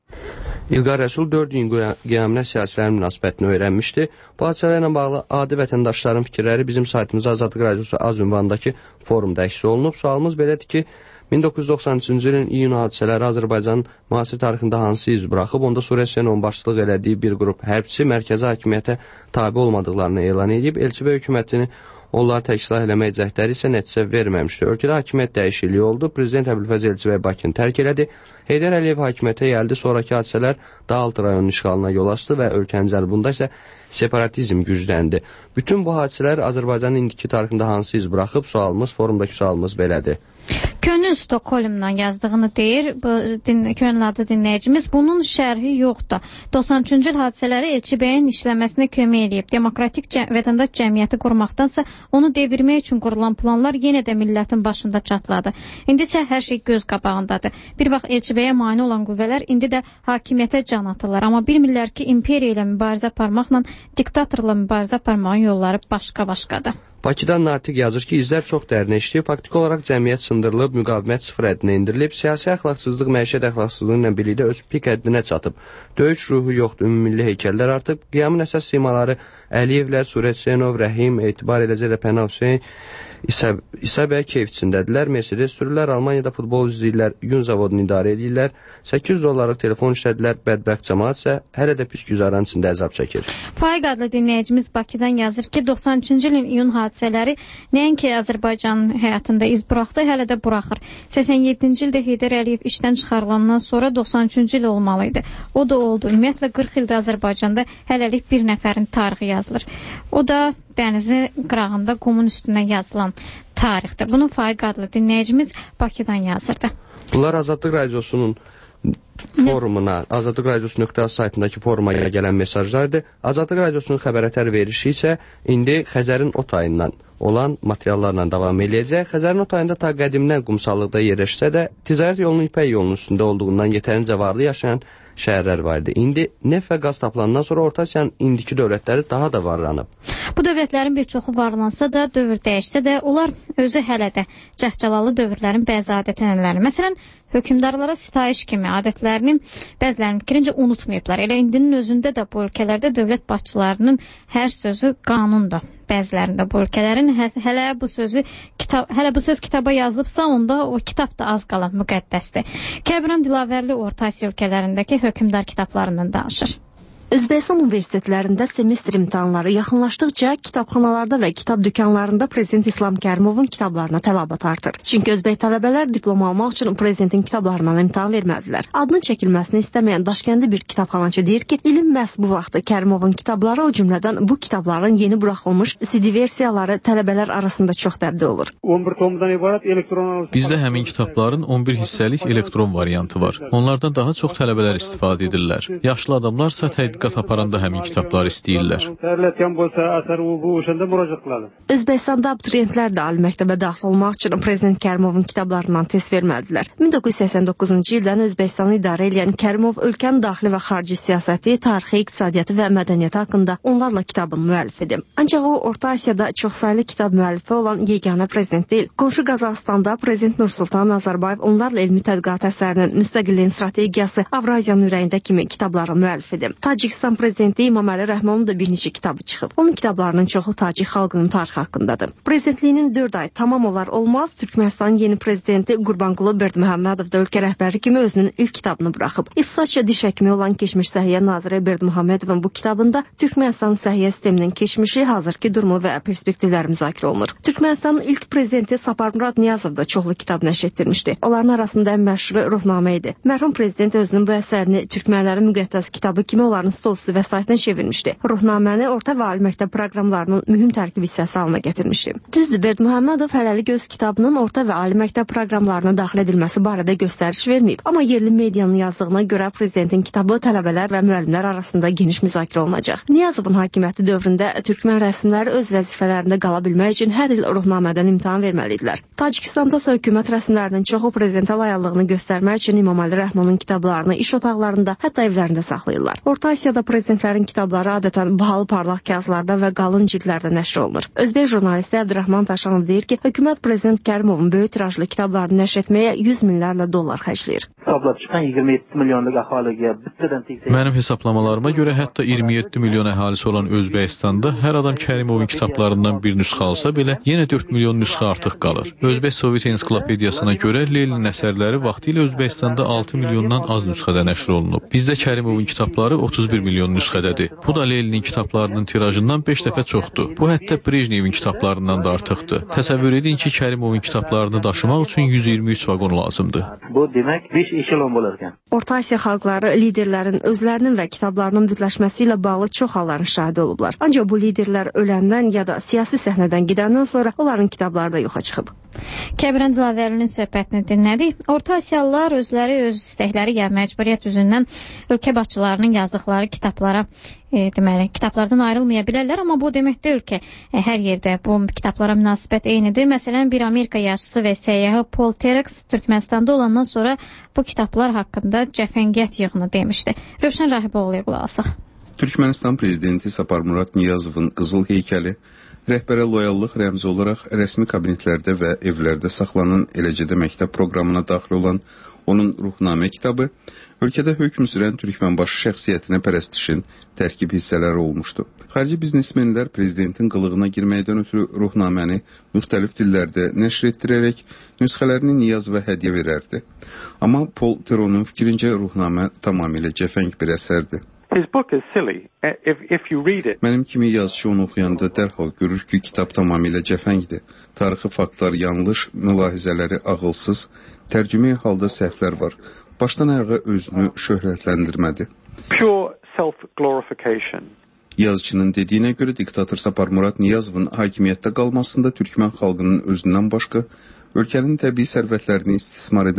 İlqar Rəsul dörd iyun qiyaminə siyasilərin münasibətini öyrənmişdi. Bu hadisələrlə bağlı adi vətəndaşların fikirləri bizim saytımızda Azadlıq Radiosu az ünvanındakı forumda əks olunub. Sualımız belədir ki, min doqquz yüz doxsan üçüncü ilin iyun hadisələri Azərbaycanın müasir tarixində hansı iz buraxıb, onda Suriya Hüseynovun başçılıq elədiyi bir qrup hərbçi mərkəzi hakimiyyətə tabi olmadıqlarını elan edib, elçi və hökumətini onları təkislah eləmək cəhdləri isə nəticə verməmişdi. Ölkədə hakimiyyət dəyişikliyi oldu, Prezident Əbülfəz Elçibəy Bakını tərk elədi, Heydər Əliyev hakimiyyətə gəldi, sonraki hadisələr Dağaltı rayonunun işğalına yol açdı və ölkənin cənubunda isə separatizm gücləndi. Bütün bu hadisələr Azərbaycanın indiki tarixində hansı iz buraxıb, sualımız, forumdakı sualımız belədir. Könül Stockholmdan yazdığını deyir bu din, könül adlı dinləyicimiz. Bunun şərhi yoxdur. doxsan üçüncü il hadisələri Elçibəyin işləməsinə kömək eləyib. Demokratik cə vətəndaş cəmiyyəti qurmaqdansa onu devirmək üçün qurulan planlar yenə də millətin başında çatladı. İndi isə hər şey göz qabağındadır. Bir vaxt Elçibəyə mane olan qüvvələr indi də hakimiyyətə can atırlar. Amma bilmirlər ki, imperiya ilə mübarizə aparmaqla diktatorla mübarizə aparmağın yolları başqa-başqadır. Bakıdan Natiq yazır ki, izlər çox dərinləşdi, faktiki olaraq cəmiyyət sındırılıb, müqavimət sıfır həddinə indirilib, siyasi əxlaqsızlıq, məişət əxlaqsızlığı ilə birlikdə öz pik həddinə çatıb. Döyüş ruhu yoxdur, ümummilli heykəllər artıb, qiyamın əsas simaları Əliyevlər, Sürət Hüseynov, Rəhim, Etibar eləcə də Pənah Hüseyin, İsa, İsa bəy keyf içindədirlər, Mercedes sürürlər, Almaniyada futbol izləyirlər, yun zavodunu idarə edirlər, səkkiz yüz dollarlıq telefon işlədilər, bədbəxt cəmaat isə hələ də pis güzaran içində əzab çəkir. Faiq adlı dinləyicimiz Bakıdan yazır ki, doxsan üçüncü ilin iyun hadisələri nəinki Azərbaycanın həyatında iz buraxdı, hələ də buraxır. səksən yeddinci ildə Heydər Əliyev işdən çıxarılandan sonra doxsan üçüncü il olmalıydı. O da oldu. Ümumiyyətlə qırx ildə Azərbaycanda hələlik bir nəfərin tarixi yazılır. O da dənizin qırağında qumun üstünə yazılan tarixdir. Bunu Faiq adlı dinləyicimiz Bakıdan yazırdı. Bunlar Azadlıq Radiosunun forumuna, azadlıq radiosu nöqtə az saytındakı foruma gələn mesajlardır. Azadlıq radiosunun xəbərətər verişi isə indi Xəzərin o tayından olan materiallarla davam edəcək. Xəzərin o tayında ta qədimdən qumsallıqda yerləşsə də, ticarət yolunun İpək yolunun üstündə olduğundan yetərincə varlı yaşayan şəhərlər var idi. İndi neft və qaz tapılandan sonra Orta Asiyanın indiki dövlətləri daha da varlanıb. Bu dövlətlərin bir çoxu varlansa da, dövr dəyişsə də, onlar özü hələ də cəhcəlalı dövrlərin bəzi adət-ənənələrini, məsələn, hökmdarlara sitayiş kimi adətlərini bəzilərinin fikrincə unutmayıblar. Elə indinin özündə də bu ölkələrdə dövlət başçılarının hər sözü qanundur. Bəzilərində bu ölkələrin hə hələ bu sözü kitab hələ bu söz kitaba yazılıbsa, onda o kitab da az qala müqəddəsdir. Kəbran Dilavərli Orta Asiya ölkələrindəki hökmdar kitablarından danışır. Özbəkistan universitetlərində semestr imtahanları yaxınlaşdıqca kitabxanalarda və kitab dükanlarında Prezident İslam Kərimovun kitablarına tələbat artır. Çünki özbək tələbələr diplom almaq üçün prezidentin kitablarından imtahan vermədilər. Adının çəkilməsini istəməyən Daşkəndli bir kitabxanaçı deyir ki, ilin məhz bu vaxtı Kərimovun kitabları, o cümlədən bu kitabların yeni buraxılmış C D versiyaları tələbələr arasında çox dəbdə olur. Bizdə həmin kitabların on bir hissəlik elektron variantı var. Onlardan daha çox tələbələr istifadə edirlər. Yaşlı adamlarsa tədqiq diqqət aparanda həmin kitabları istəyirlər. Özbəkistanda abituriyentlər də ali məktəbə daxil olmaq üçün Prezident Kərimovun kitablarından test vermədilər. min doqquz yüz səksən doqquzuncu ildən Özbəkistanı idarə edən Kərimov ölkənin daxili və xarici siyasəti, tarixi, iqtisadiyyatı və mədəniyyəti haqqında onlarla kitabın müəllifidir. Ancaq o, Orta Asiyada çoxsaylı kitab müəllifi olan yeganə prezident deyil. Qonşu Qazaxıstanda Prezident Nursultan Nazarbayev onlarla elmi tədqiqat əsərinin müstəqilliyin strategiyası Avraziyanın ürəyində kimi kitabların müəllifidir. Tacikistan prezidenti İmaməli Rəhmanın da bir neçə kitabı çıxıb. Onun kitablarının çoxu Tacik xalqının tarixi haqqındadır. Prezidentliyinin dörd ay tamam olar olmaz Türkmənistanın yeni prezidenti Qurbanqulu Berdiməhəmmədov da ölkə rəhbəri kimi özünün ilk kitabını buraxıb. İqtisadçı diş həkimi olan keçmiş səhiyyə naziri Berdiməhəmmədovun bu kitabında Türkmənistanın səhiyyə sisteminin keçmişi, hazırki durumu və perspektivləri müzakirə olunur. Türkmənistanın ilk prezidenti Saparmurat Niyazov da çoxlu kitab nəşr etdirmişdi. Onların arasında ən məşhuru Ruhnamə idi. Mərhum prezident özünün bu əsərini türkmənlərin müqəddəs kitabı kimi onların stolüstü vəsaitini çevirmişdi. Ruhnaməni orta və ali məktəb proqramlarının mühüm tərkib hissəsi halına gətirmişdi. Düzdür, Berdiməhəmmədov hələlik öz kitabının orta və ali məktəb proqramlarına daxil edilməsi barədə göstəriş verməyib. Amma yerli medianın yazdığına görə prezidentin kitabı tələbələr və müəllimlər arasında geniş müzakirə olunacaq. Niyazovun hakimiyyəti dövründə türkmən rəsmləri öz vəzifələrində qala bilmək üçün hər il Ruhnamədən imtahan verməlidirlər. Tacikistanda isə hökumət rəsmlərinin çoxu prezidentə layıqlığını göstərmək üçün İmaməli Rəhmanın kitablarını iş otaqlarında, hətta evlərində saxlayırlar. Orta Asiyada prezidentlərin kitabları adətən bahalı parlaq kağızlarda və qalın cildlərdə nəşr olunur. Özbək jurnalisti Əbdürrahman Taşanov deyir ki, hökumət prezident Kərimovun böyük tirajlı kitablarını nəşr etməyə yüz minlərlə dollar xərcləyir. Mənim hesablamalarıma görə hətta iyirmi yeddi milyon əhalisi olan Özbəkistanda hər adam Kərimovun kitablarından bir nüsxə alsa belə yenə dörd milyon nüsxə artıq qalır. Özbək Sovet ensiklopediyasına görə Lenin əsərləri vaxtilə Özbəkistanda altı milyondan az nüsxədə nəşr olunub. Bizdə Kərimovun kitabları otuz bir milyon nüsxədədir. Bu da Leninin kitablarının tirajından beş dəfə çoxdur. Bu hətta Brejnevin kitablarından da artıqdır. Təsəvvür edin ki, Kərimovun kitablarını daşımaq üçün yüz iyirmi üç vaqon lazımdır. Bu demək beş eşelon olarkən. Orta Asiya xalqları liderlərin özlərinin və kitablarının bütləşməsi ilə bağlı çox halların şahidi olublar. Ancaq bu liderlər öləndən ya da siyasi səhnədən gedəndən sonra onların kitabları da yoxa çıxıb. Kəbran Dilavərlinin söhbətini dinlədik. Orta Asiyalılar özləri öz istəkləri ya məcburiyyət üzündən ölkə başçılarının yazdıqları kitablara e, deməli, kitablardan ayrılmaya bilərlər, amma bu demək deyil ki, e, hər yerdə bu kitablara münasibət eynidir. Məsələn, bir Amerika yazıçısı və səyyahı Paul Terex Türkmənistanda olandan sonra bu kitablar haqqında cəfəngiyat yığını demişdi. Rövşən Rahiboğlu'ya qulaq asaq. Türkmənistan prezidenti Saparmurat Niyazovun qızıl heykəli rəhbərə loyallıq rəmzi olaraq rəsmi kabinetlərdə və evlərdə saxlanan, eləcə də məktəb proqramına daxil olan onun Ruhnamə kitabı ölkədə hökm sürən türkmənbaşı şəxsiyyətinə pərəstişin tərkib hissələri olmuşdu. Xarici biznesmenlər prezidentin qılığına girməkdən ötürü Ruhnaməni müxtəlif dillərdə nəşr etdirərək nüsxələrini Niyazova hədiyyə verərdi. Amma Paul Teronun fikrincə Ruhnamə tamamilə cəfəng bir əsərdir. His book is silly. If, if you read it... Mənim kimi yazıcı onu oxuyanda dərhal görür ki, kitab tamamilə cəfəngdir. Tarixi faktlar yanlış, mülahizələri ağılsız, tərcüməyə halda səhvlər var. Başdan ayağa özünü şöhrətləndirmədi. Pure self-glorification. Yazıcının dediyinə görə diktator Saparmurat Niyazovun hakimiyyətdə qalmasında türkmən xalqının özündən başqa ölkənin təbii sərvətlərini istismar edən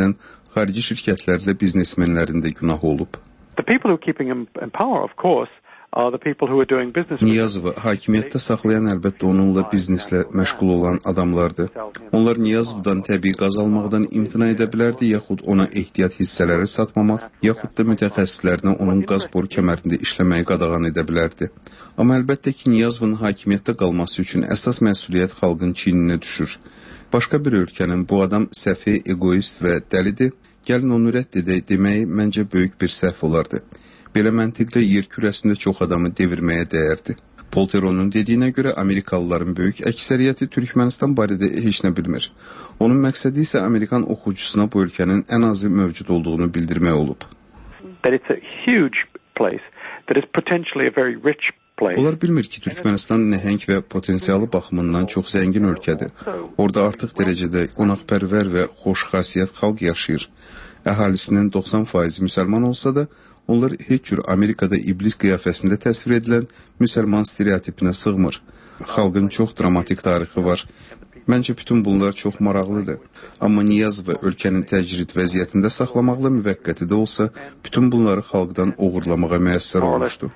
xarici şirkətlərlə biznesmenlərin də günahı olub. The people who are keeping him in power, of course, are the people who are doing business. Niyazovu hakimiyyətdə saxlayan əlbəttə onunla bizneslə məşğul olan adamlardır. Onlar Niyazovdan təbii qaz almaqdan imtina edə bilərdi, yaxud ona ehtiyat hissələri satmamaq, yaxud da mütəxəssislərinə onun qaz boru kəmərində işləməyi qadağan edə bilərdi. Amma əlbəttə ki, Niyazovun hakimiyyətdə qalması üçün əsas məsuliyyət xalqın çiyninə düşür. Başqa bir ölkənin bu adam səfi, egoist və dəlidir, gəlin onu rədd edək deməyi məncə böyük bir səhv olardı. Belə məntiqlə yer kürəsində çox adamı devirməyə dəyərdi. Polteronun dediyinə görə Amerikalıların böyük əksəriyyəti Türkmənistan barədə heç nə bilmir. Onun məqsədi isə Amerikan oxucusuna bu ölkənin ən azı mövcud olduğunu bildirmək olub. That it's a huge place, that is potentially a very rich place. Onlar bilmir ki, Türkmənistan nəhəng və potensialı baxımından çox zəngin ölkədir. Orada artıq dərəcədə qonaqpərvər və xoş xasiyyət xalq yaşayır. Əhalisinin doxsan faizi müsəlman olsa da, onlar heç cür Amerikada iblis qiyafəsində təsvir edilən müsəlman stereotipinə sığmır. Xalqın çox dramatik tarixi var. Məncə bütün bunlar çox maraqlıdır. Amma Niyazova ölkənin təcrid vəziyyətində saxlamaqla müvəqqəti də olsa, bütün bunları xalqdan oğurlamağa müəssər olmuşdu.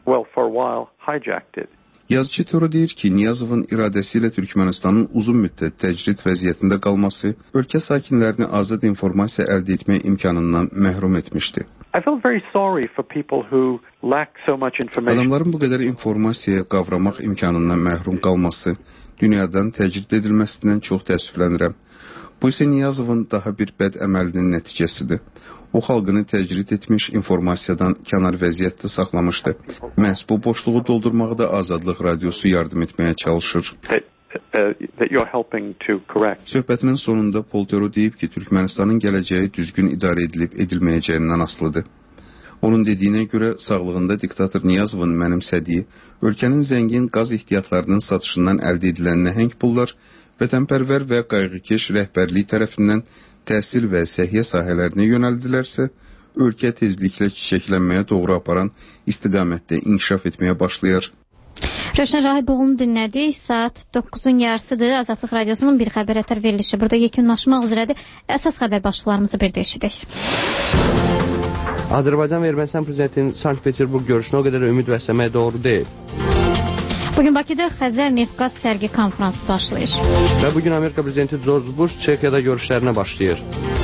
Yazıcı Toro deyir ki, Niyazovun iradəsi ilə Türkmənistanın uzun müddət təcrid vəziyyətində qalması ölkə sakinlərini azad informasiya əldə etmək imkanından məhrum etmişdi. Adamların bu qədər informasiyaya qavramaq imkanından məhrum qalması, dünyadan təcrid edilməsindən çox təəssüflənirəm. Bu isə Niyazovun daha bir bəd əməlinin nəticəsidir. O xalqını təcrid etmiş, informasiyadan kənar vəziyyətdə saxlamışdı. Məhz bu boşluğu doldurmağa da Azadlıq Radiosu yardım etməyə çalışır. Söhbətinin sonunda Poltero deyib ki, Türkmənistanın gələcəyi düzgün idarə edilib edilməyəcəyindən asılıdır. Onun dediyinə görə sağlığında diktator Niyazovun mənimsədiyi, ölkənin zəngin qaz ehtiyatlarının satışından əldə edilən nəhəng pullar vətənpərvər və qayğıkeş rəhbərlik tərəfindən təhsil və səhiyyə sahələrinə yönəldilərsə, ölkə tezliklə çiçəklənməyə doğru aparan istiqamətdə inkişaf etməyə başlayar. Rövşən Rahiboğlu'nu dinlədik. Saat doqquzun yarısıdır. Azadlıq Radiosunun bir xəbər ətər verilişi burada yekunlaşmaq üzrədir. Əsas xəbər başlıqlarımızı bir də eşidək. Azərbaycan və Ermənistan prezidentinin Sankt-Peterburq görüşünə o qədər ümid bəsləmək doğru deyil. Bugün Bakıda Xəzər Neft-Qaz sərgi konfransı başlayır. Və bugün Amerika prezidenti George Bush Çexiyada görüşlərinə başlayır.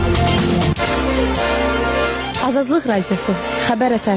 Azadlıq Radiosu, xəbər ətər.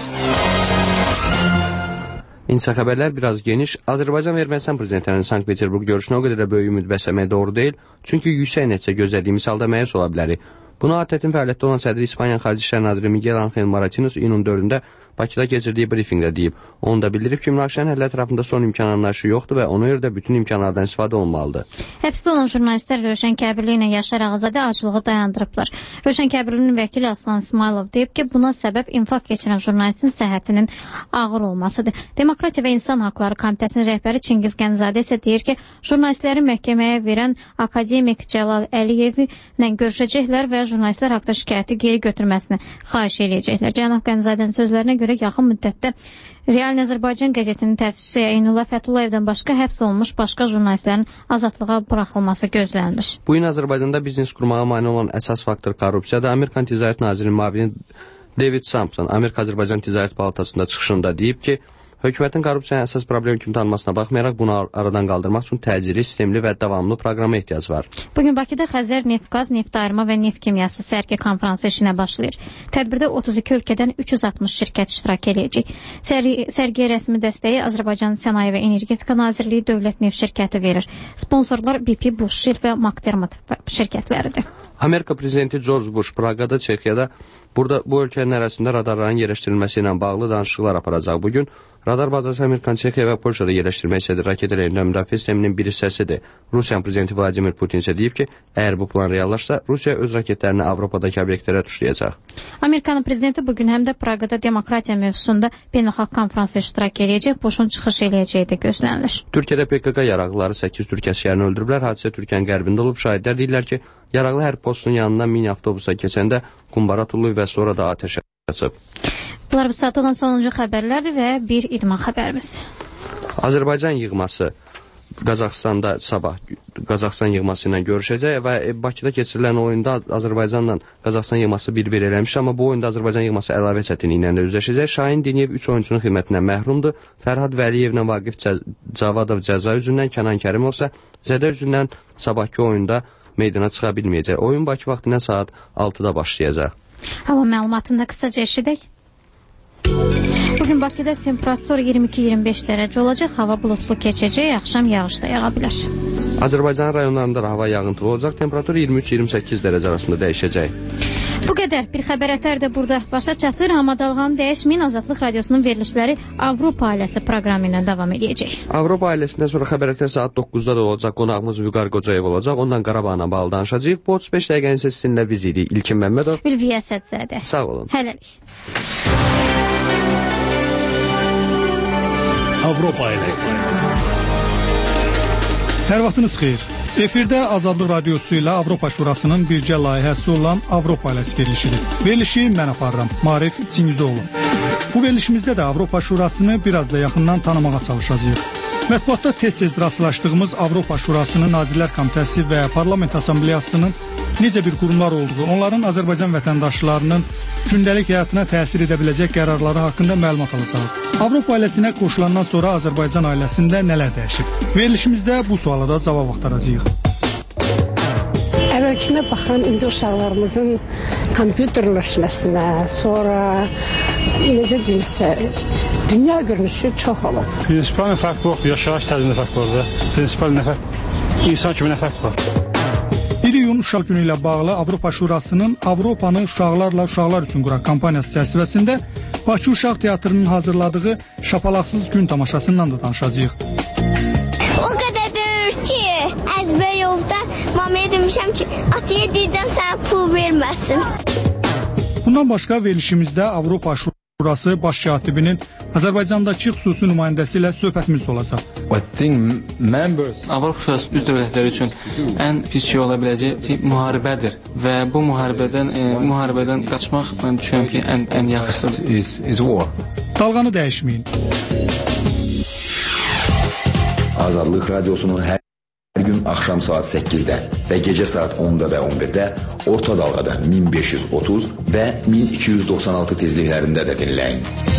İnsa xəbərlər biraz geniş. Azərbaycan və Ermənistan prezidentlərinin Sankt-Peterburq görüşünə o qədər də böyük ümid bəsləmək doğru deyil. Çünki yüksək nəticə gözlədiyimiz halda məyus ola bilərik. Bunu ATƏT-in fəaliyyətdə olan sədri İspaniya Xarici İşlər Naziri Miguel Ángel Moratinos iyunun dördündə Bakıda keçirdiyi brifinqdə deyib. Onu da bildirib ki, münaqişənin həlli ətrafında son imkan anlayışı yoxdur və ona görə də bütün imkanlardan istifadə olunmalıdır. Həbsdə olan jurnalistlər Rövşən Kəbirli ilə Yaşar Ağazadə acılığı dayandırıblar. Rövşən Kəbirlinin vəkili Aslan İsmailov deyib ki, buna səbəb infaq keçirən jurnalistin səhhətinin ağır olmasıdır. Demokratiya və İnsan Haqları Komitəsinin rəhbəri Çingiz Gənizadə isə deyir ki, jurnalistləri məhkəməyə verən akademik Cəlal Əliyev ilə görüşəcəklər və jurnalistlər haqqında şikayəti geri götürməsini xahiş edəcəklər. Cənab Gənizadənin sözlərinə görə yaxın müddətdə Real Azərbaycan qəzetinin təəssüsü Eynullah Fətullayevdən başqa həbs olunmuş başqa jurnalistlərin azadlığa buraxılması gözlənilir. Bu gün Azərbaycanda biznes qurmağa mane olan əsas faktor korrupsiyadır. Amerikan Ticarət Nazirinin müavini David Sampson Amerika Azərbaycan Ticarət Palatasında çıxışında deyib ki, hökumətin korrupsiyanın əsas problem kimi tanınmasına baxmayaraq bunu aradan qaldırmaq üçün təcili, sistemli və davamlı proqrama ehtiyac var. Bugün Bakıda Xəzər Neft-Qaz, Neft Ayırma və Neft Kimyası sərgi konfransı işinə başlayır. Tədbirdə otuz iki ölkədən üç yüz altmış şirkət iştirak edəcək. Sərgiyə rəsmi dəstəyi Azərbaycan Sənaye və Energetika Nazirliyi Dövlət Neft şirkəti verir. Sponsorlar B P, Bushshell və McDermott şirkətləridir. Amerika prezidenti George Bush Praqada, Çexiyada burada bu ölkənin arasında radarların yerləşdirilməsi ilə bağlı danışıqlar aparacaq. Bugün radar bazası Amerikan, Çexiya və Polşada yerləşdirmək istədir. Raket əleyhindən müdafiə sisteminin bir hissəsidir. Rusiyanın prezidenti Vladimir Putin isə deyib ki, əgər bu plan reallaşsa, Rusiya öz raketlərini Avropadakı obyektlərə tuşlayacaq. Amerikanın prezidenti bugün həm də Praqada demokratiya mövzusunda beynəlxalq konfransa iştirak edəcək, Bushun çıxış eləyəcəyi də gözlənilir. Türkiyədə P K K yaraqlıları səkkiz türk əsgərini öldürüblər. Hadisə Türkiyənin qərbində olub. Şahidlər deyirlər ki, yaraqlı hərb postunun yanından mini avtobusa keçəndə qumbara tullayıb və sonra da atəşə açıb. Bunlar bu saat olan sonuncu xəbərlərdir və bir idman xəbərimiz. Azərbaycan yığması. Qazaxıstanda sabah Qazaxıstan yığması ilə görüşəcək və Bakıda keçirilən oyunda Azərbaycanla Qazaxıstan yığması bir-bir eləmiş, amma bu oyunda Azərbaycan yığması əlavə çətinliyi ilə də üzləşəcək. Şahin Diniyev üç oyuncunun xidmətindən məhrumdur. Fərhad Vəliyevlə Vaqif Cavadov cəza üzündən, Kənan Kərimov isə zədə üzündən sabahki oyunda meydana çıxa bilməyəcək. Oyun Bakı vaxtı ilə saat altıda başlayacaq. Hava məlumatında qısaca eşidək. Bugün Bakıda temperatur iyirmi iki iyirmi beş dərəcə olacaq, hava bulutlu keçəcək, axşam yağış da yağa bilər. Azərbaycan rayonlarında da hava yağıntılı olacaq, temperatur iyirmi üç iyirmi səkkiz dərəcə arasında dəyişəcək. Bu qədər bir xəbər ətər də burada başa çatır. Amma dalğanı dəyişməyin, Azadlıq Radiosunun verilişləri Avropa ailəsi proqramı ilə davam edəcək. Avropa ailəsindən sonra xəbər ətər saat doqquzda da olacaq, qonağımız Vüqar Qocayev olacaq, ondan Qarabağla bağlı danışacağıq. Bu otuz beş dəqiqənin isə sizinlə biz idik. İlkin Məmmədov, Ülviyə Sədzadə. Sağ olun. Hələlik. Avropa ailəsi. Hər vaxtınız xeyir. Efirdə Azadlıq Radiosu ilə Avropa Şurasının birgə layihəsi olan Avropa ailəsi verilişidir. Verilişi mən aparıram, Marif Çingizoğlu. Bu verilişimizdə də Avropa Şurasını biraz da yaxından tanımağa çalışacağıq. Mətbuatda tez-tez rastlaşdığımız Avropa Şurasının Nazirlər Komitəsi və Parlament Assambleyasının necə bir qurumlar olduğu, onların Azərbaycan vətəndaşlarının gündəlik həyatına təsir edə biləcək qərarları haqqında məlumat alacağıq. Avropa ailəsinə qoşulandan sonra Azərbaycan ailəsində nələr dəyişib? Verilişimizdə bu suala da cavab axtaracağıq. Əvvəlkinə baxan indi uşaqlarımızın kompüterləşməsinə, sonra necə deyirsə, dünya görünüşü çox olub. Prinsipal nə fərq yoxdur, yaşayış tərzində fərq var da. Prinsipal nə fərq, insan kimi nə fərq var. bir iyun Uşaq Günü ilə bağlı Avropa Şurasının Avropanı uşaqlarla uşaqlar üçün quraq kampaniyası çərçivəsində Bakı Uşaq Teatrının hazırladığı Şapalaqsız Gün tamaşasından da danışacağıq. O qədər deyir ki, əzbər yolda mamaya demişəm ki, ataya deyəcəm sənə pul verməsin. Bundan başqa verilişimizdə Avropa Şurası baş katibinin Azərbaycandakı xüsusi nümayəndəsi ilə söhbətimiz olacaq. Avropa Şurası üzv dövlətləri üçün ən pis şey ola biləcək müharibədir və bu müharibədən e, müharibədən qaçmaq mən düşünürəm ki, ən ən yaxşısıdır. Dalğanı dəyişməyin. Azadlıq Radiosunun hər gün axşam saat səkkizdə və gecə saat onda və on birdə orta dalğada min beş yüz otuz və min iki yüz doxsan altı tezliklərində də dinləyin.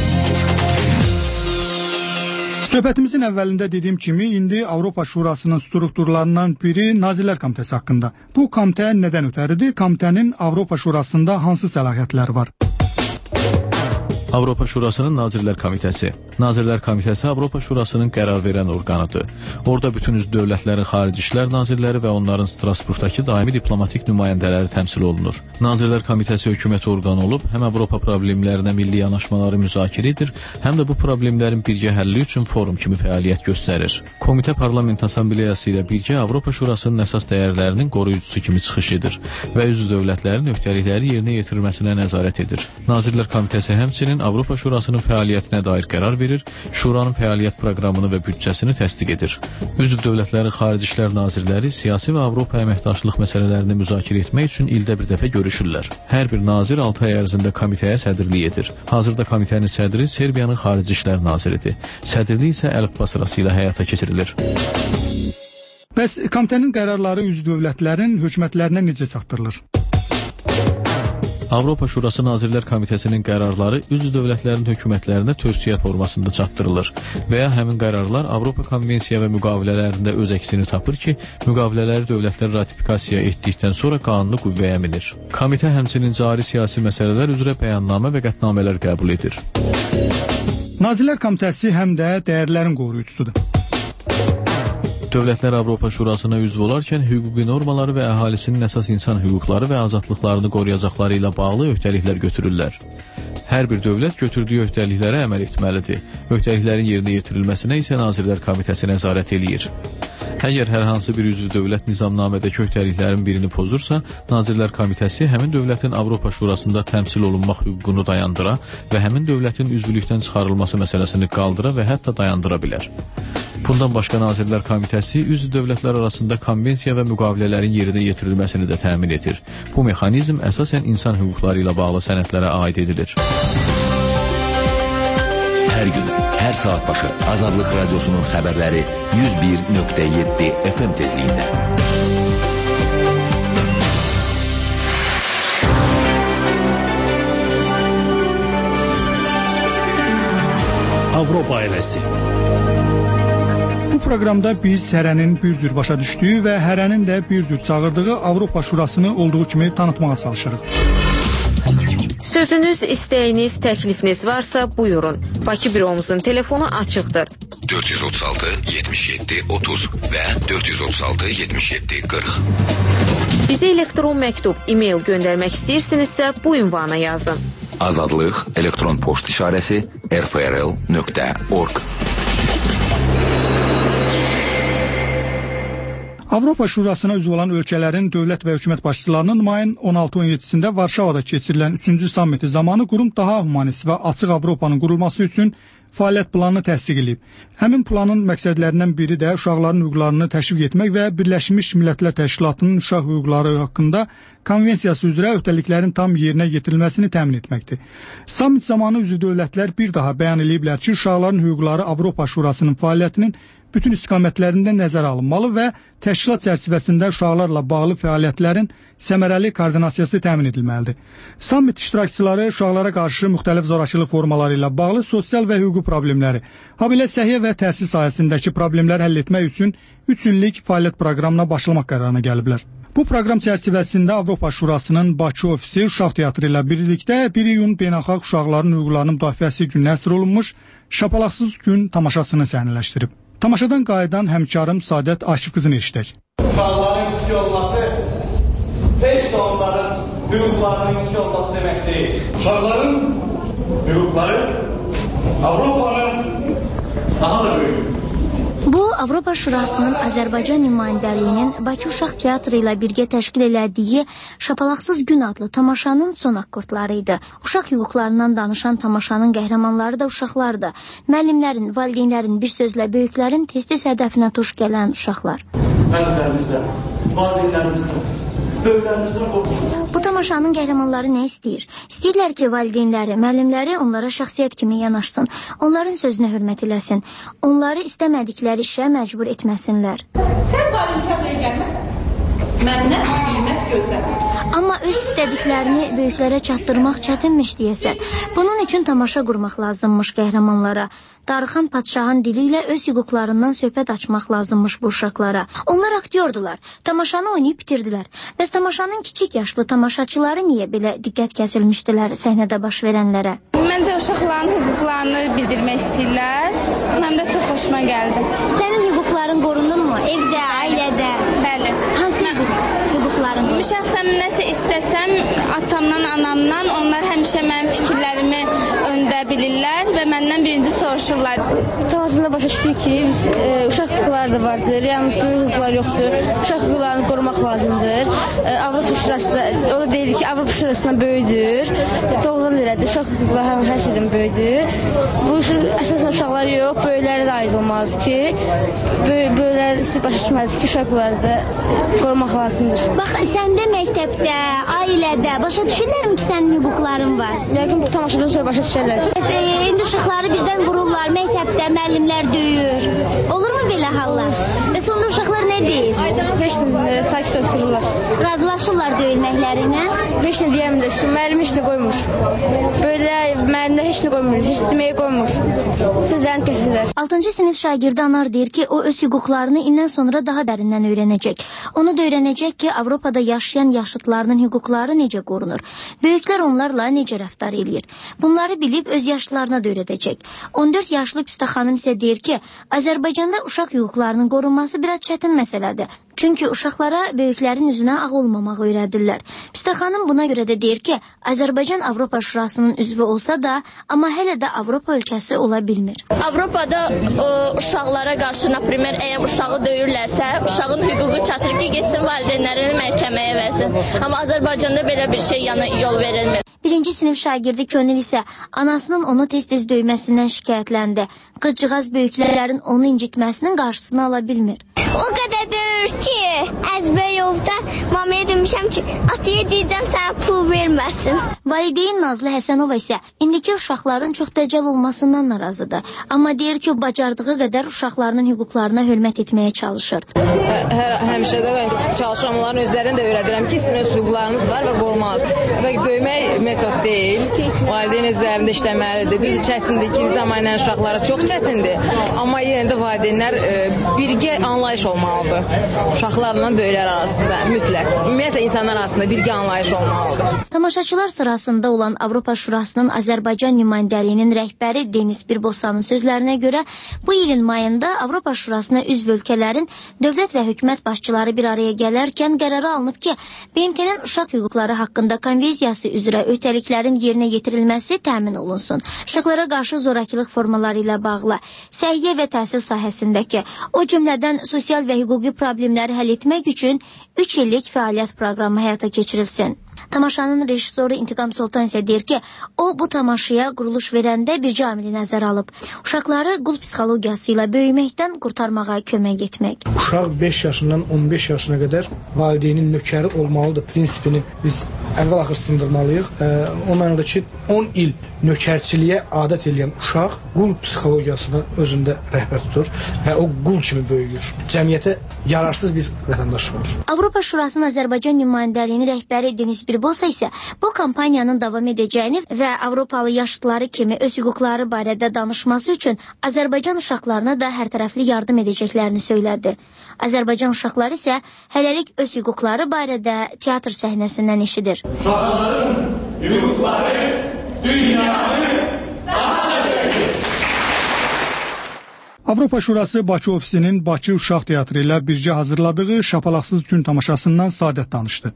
Söhbətimizin əvvəlində dediyim kimi, indi Avropa Şurasının strukturlarından biri Nazirlər Komitəsi haqqında. Bu komitə nədən ötəridir? Komitənin Avropa Şurasında hansı səlahiyyətləri var? Avropa Şurasının Nazirlər Komitəsi. Nazirlər Komitəsi Avropa Şurasının qərar verən orqanıdır. Orada bütün üzv dövlətlərin xarici işlər nazirləri və onların Strasburqdakı daimi diplomatik nümayəndələri təmsil olunur. Nazirlər Komitəsi hökumət orqanı olub, həm Avropa problemlərinə milli yanaşmaları müzakirə edir, həm də bu problemlərin birgə həlli üçün forum kimi fəaliyyət göstərir. Komitə Parlament Assambleyası ilə birgə Avropa Şurasının əsas dəyərlərinin qoruyucusu kimi çıxış edir və üzv dövlətlərin öhdəlikləri yerinə yetirilməsinə nəzarət edir. Nazirlər Komitəsi həmçinin Avropa Şurasının fəaliyyətinə dair qərar verir, Şuranın fəaliyyət proqramını və büdcəsini təsdiq edir. Üzv dövlətlərin xarici işlər nazirləri siyasi və Avropa əməkdaşlıq məsələlərini müzakirə etmək üçün ildə bir dəfə görüşürlər. Hər bir nazir altı ay ərzində komitəyə sədrlik edir. Hazırda komitənin sədri Serbiyanın xarici işlər naziridir. Sədrlik isə əlifba sırası ilə həyata keçirilir. Bəs komitənin qərarları üzv dövlətlərin hökumətlərinə necə çatdırılır? Avropa Şurası Nazirlər Komitəsinin qərarları üzv dövlətlərin hökumətlərinə tövsiyə formasında çatdırılır və ya həmin qərarlar Avropa Konvensiya və müqavilələrində öz əksini tapır ki, müqavilələri dövlətlər ratifikasiya etdikdən sonra qanuni qüvvəyə minir. Komitə həmçinin cari siyasi məsələlər üzrə bəyannamə və qətnamələr qəbul edir. Nazirlər Komitəsi həm də dəyərlərin qoruyucusudur. Dövlətlər Avropa Şurasına üzv olarkən hüquqi normaları və əhalisinin əsas insan hüquqları və azadlıqlarını qoruyacaqları ilə bağlı öhdəliklər götürürlər. Hər bir dövlət götürdüyü öhdəliklərə əməl etməlidir. Öhdəliklərin yerinə yetirilməsinə isə Nazirlər Komitəsi nəzarət eləyir. Əgər hər hansı bir üzv dövlət nizamnamədəki öhdəliklərin birini pozursa, Nazirlər Komitəsi həmin dövlətin Avropa Şurasında təmsil olunmaq hüququnu dayandıra və həmin dövlətin üzvlükdən çıxarılması məsələsini qaldıra və hətta dayandıra bilər. Bundan başqa Nazirlər Komitəsi üzv dövlətlər arasında konvensiya və müqavilələrin yerinə yetirilməsini də təmin edir. Bu mexanizm əsasən insan hüquqları ilə bağlı sənədlərə aid edilir. Hər gün, hər saat başı Azadlıq Radyosunun xəbərləri yüz bir nöqtə yeddi F M tezliyində. Avropa ailəsi. Bu proqramda biz hərənin bir cür başa düşdüyü və hərənin də bir cür çağırdığı Avropa Şurasını olduğu kimi tanıtmağa çalışırıq. Sözünüz, istəyiniz, təklifiniz varsa buyurun. Bakı büromuzun telefonu açıqdır. dörd yüz otuz altı yetmiş yeddi otuz və dörd yüz otuz altı yetmiş yeddi qırx. Bizə elektron məktub, e-mail göndərmək istəyirsinizsə bu ünvana yazın. Azadlıq elektron poçt işarəsi r f r l nöqtə org. Avropa Şurasına üzv olan ölkələrin dövlət və hökumət başçılarının mayın on altı on yeddisində Varşavada keçirilən üçüncü sammiti zamanı qurum daha humanist və açıq Avropanın qurulması üçün fəaliyyət planını təsdiq edib. Həmin planın məqsədlərindən biri də uşaqların hüquqlarını təşviq etmək və Birləşmiş Millətlər Təşkilatının uşaq hüquqları haqqında konvensiyası üzrə öhdəliklərin tam yerinə yetirilməsini təmin etməkdir. Sammit zamanı üzv dövlətlər bir daha bəyan ediblər ki, uşaqların hüquqları Avropa Şurasının fəaliyyətinin bütün istiqamətlərində nəzərə alınmalı və təşkilat çərçivəsində uşaqlarla bağlı fəaliyyətlərin səmərəli koordinasiyası təmin edilməlidir. Sammit iştirakçıları uşaqlara qarşı müxtəlif zorakılıq formaları ilə bağlı sosial və hüquqi problemləri, habelə səhiyyə və təhsil sahəsindəki problemləri həll etmək üçün üç illik fəaliyyət proqramına başlamaq qərarına gəliblər. Bu proqram çərçivəsində Avropa Şurasının Bakı ofisi Uşaq Teatrı ilə birlikdə bir iyun Beynəlxalq Uşaqların Hüquqlarının Müdafiəsi gününə həsr olunmuş Şapalaqsız gün tamaşasını səhnələşdirib. Tamaşadan qayıdan həmkarım Sadət Aşif qızını eşidək. Uşaqların kiçik olması heç də onların hüquqlarının kiçik olması demək deyil. Uşaqların hüquqları Avropanın daha da böyük. Bu, Avropa Şurasının Azərbaycan nümayəndəliyinin Bakı Uşaq Teatrı ilə birgə təşkil elədiyi Şapalaqsız gün adlı tamaşanın son akkordları idi. Uşaq hüquqlarından danışan tamaşanın qəhrəmanları da uşaqlardır. Müəllimlərin, valideynlərin, bir sözlə böyüklərin tez-tez hədəfinə tuş gələn uşaqlar. Müəllimlərimizlə, valideynlərimizlə, böyüklərimizlə qorxur. Bu tamaşanın qəhrəmanları nə istəyir? İstəyirlər ki, valideynləri, müəllimləri onlara şəxsiyyət kimi yanaşsın, onların sözünə hörmət eləsin, onları istəmədikləri işə məcbur etməsinlər. Sən valideynlərlə gəlməsən, məndən qiymət gözləmir. Amma öz istədiklərini böyüklərə çatdırmaq çətinmiş deyəsən. Bunun üçün tamaşa qurmaq lazımmış qəhrəmanlara. Darıxan padşahın dili ilə öz hüquqlarından söhbət açmaq lazımmış bu uşaqlara. Onlar aktyordular. Tamaşanı oynayıb bitirdilər. Bəs tamaşanın kiçik yaşlı tamaşaçıları niyə belə diqqət kəsilmişdilər səhnədə baş verənlərə? Məncə uşaqların hüquqlarını bildirmək istəyirlər. Mənim də çox xoşuma gəldi. Sənin hüquqların qorunurmu? Evdə, ailədə? Bəli. Hansı hüquqların? Şəxsən nəsə istəsəm, atamdan, anamdan, onlar həmişə mənim fikirlərimi öndə bilirlər və məndən birinci soruşurlar. Tamaşasında başa düşdük ki, biz, e, uşaq hüquqları da vardır, yalnız böyük hüquqlar yoxdur. Uşaq hüquqlarını qorumaq lazımdır. E, Avropa Şurası, orada deyilir ki, Avropa Şurasından böyüdür. Doğrudan elədir, uşaq hüquqları hər, hər şeydən böyüdür. Bu əsasən uşaqlar yox, böyüklərə də aid olmalıdır ki, böyüklər başa düşməlidir ki, uşaq hüquqları da qorumaq lazımdır. Bax, səndə məktəbdə, ailədə başa düşürlərmi ki, sənin hüquqların var? Yəqin bu tamaşadan sonra başa düşərlər. Bəs, e, indi uşaqları birdən vururlar, məktəbdə müəllimlər döyür. Olurmu belə hallar? Bəs onda uşaqlar nə deyir? Heç nə, sakit otururlar. Razılaşırlar döyülməklərinə? Heç nə deyəmir, müəllim heç nə qoymur. Böyle müəllimlər heç nə qoymur, heç deməyə qoymur. Sözlərini kəsirlər. altıncı sinif şagirdi Anar deyir ki, o öz hüquqlarını indən sonra daha dərindən öyrənəcək. Onu da öyrənəcək ki, Avropada yaşayan yaşıtlarının hüquqları necə qorunur? Böyüklər onlarla necə rəftar eləyir? Bunları bilib öz yaşlılarına da öyrədəcək. on dörd yaşlı Püstə xanım isə deyir ki, Azərbaycanda uşaq hüquqlarının qorunması biraz çətin məsələdir. Çünki uşaqlara böyüklərin üzünə ağ olmamağı öyrədirlər. Püstə xanım buna görə də deyir ki, Azərbaycan Avropa Şurasının üzvü olsa da, amma hələ də Avropa ölkəsi ola bilmir. Avropada o, uşaqlara qarşı, например, əgər uşağı döyürlərsə, uşağın hüququ çatır ki, getsin valideynlərini məhkəməyə versin. Amma Azərbaycanda belə bir şey yana yol verilmir. Birinci sinif şagirdi Könül isə anasının onu tez-tez döyməsindən şikayətləndi. Qızcığaz böyüklərin onu incitməsinin qarşısını ala bilmir. O qədər döyür ki, əzbər yolda mamaya demişəm ki, ataya deyəcəm sənə pul verməsin. Valideyn Nazlı Həsənova isə indiki uşaqların çox dəcəl olmasından narazıdır. Amma deyir ki, o bacardığı qədər uşaqlarının hüquqlarına hörmət etməyə çalışır. Hər, həmişə də çalışıram, onların özlərini də öyrədirəm ki, sizin öz hüquqlarınız var və qorunmalısınız. Və döymək metod deyil, valideyn özlərində işləməlidir. Düz çətindir, ikinci zamanla uşaqlara çox çətindir. Amma yenə də valideynlər e, birgə anlayış olmalıdır. Uşaqlarla böyüklər arasında mütləq. Ümumiyyətlə insanlar arasında birgə anlayış olmalıdır. Tamaşaçılar sırasında olan Avropa Şurasının Azərbaycan nümayəndəliyinin rəhbəri Deniz Birbosanın sözlərinə görə bu ilin mayında Avropa Şurasına üzv ölkələrin dövlət və hökumət başçıları bir araya gələrkən qərara alınıb ki, B M T-nin uşaq hüquqları haqqında konvensiyası üzrə öhdəliklərin yerinə yetirilməsi təmin olunsun. Uşaqlara qarşı zorakılıq formaları ilə bağlı səhiyyə və təhsil sahəsindəki, o cümlədən sosial və hüquqi problemləri həll etmək üçün üç illik fəaliyyət proqramı həyata keçirilsin. Tamaşanın rejissoru İntiqam Sultan isə deyir ki, o bu tamaşaya quruluş verəndə bir camili nəzərə alıb. Uşaqları qul psixologiyası ilə böyüməkdən qurtarmağa kömək etmək. Uşaq beş yaşından on beş yaşına qədər valideynin nökəri olmalıdır prinsipini biz əvvəl-axır sındırmalıyıq. E, o mənada ki, on il nökərçiliyə adət edən uşaq qul psixologiyasına özündə rəhbər tutur və o qul kimi böyüyür. Cəmiyyətə yararsız bir vətəndaş olur. Avropa Şurasının Azərbaycan nümayəndəliyinin rəhbəri Deniz Birbosa isə bu kampaniyanın davam edəcəyini və Avropalı yaşlıları kimi öz hüquqları barədə danışması üçün Azərbaycan uşaqlarına da hərtərəfli yardım edəcəklərini söylədi. Azərbaycan uşaqları isə hələlik öz hüquqları barədə teatr səhnəsindən eşidir. Uşaqların hüquqları dünyanı daha da böyük. Avropa Şurası Bakı ofisinin Bakı Uşaq Teatrı ilə birgə hazırladığı Şapalaqsız gün tamaşasından Saadət danışdı.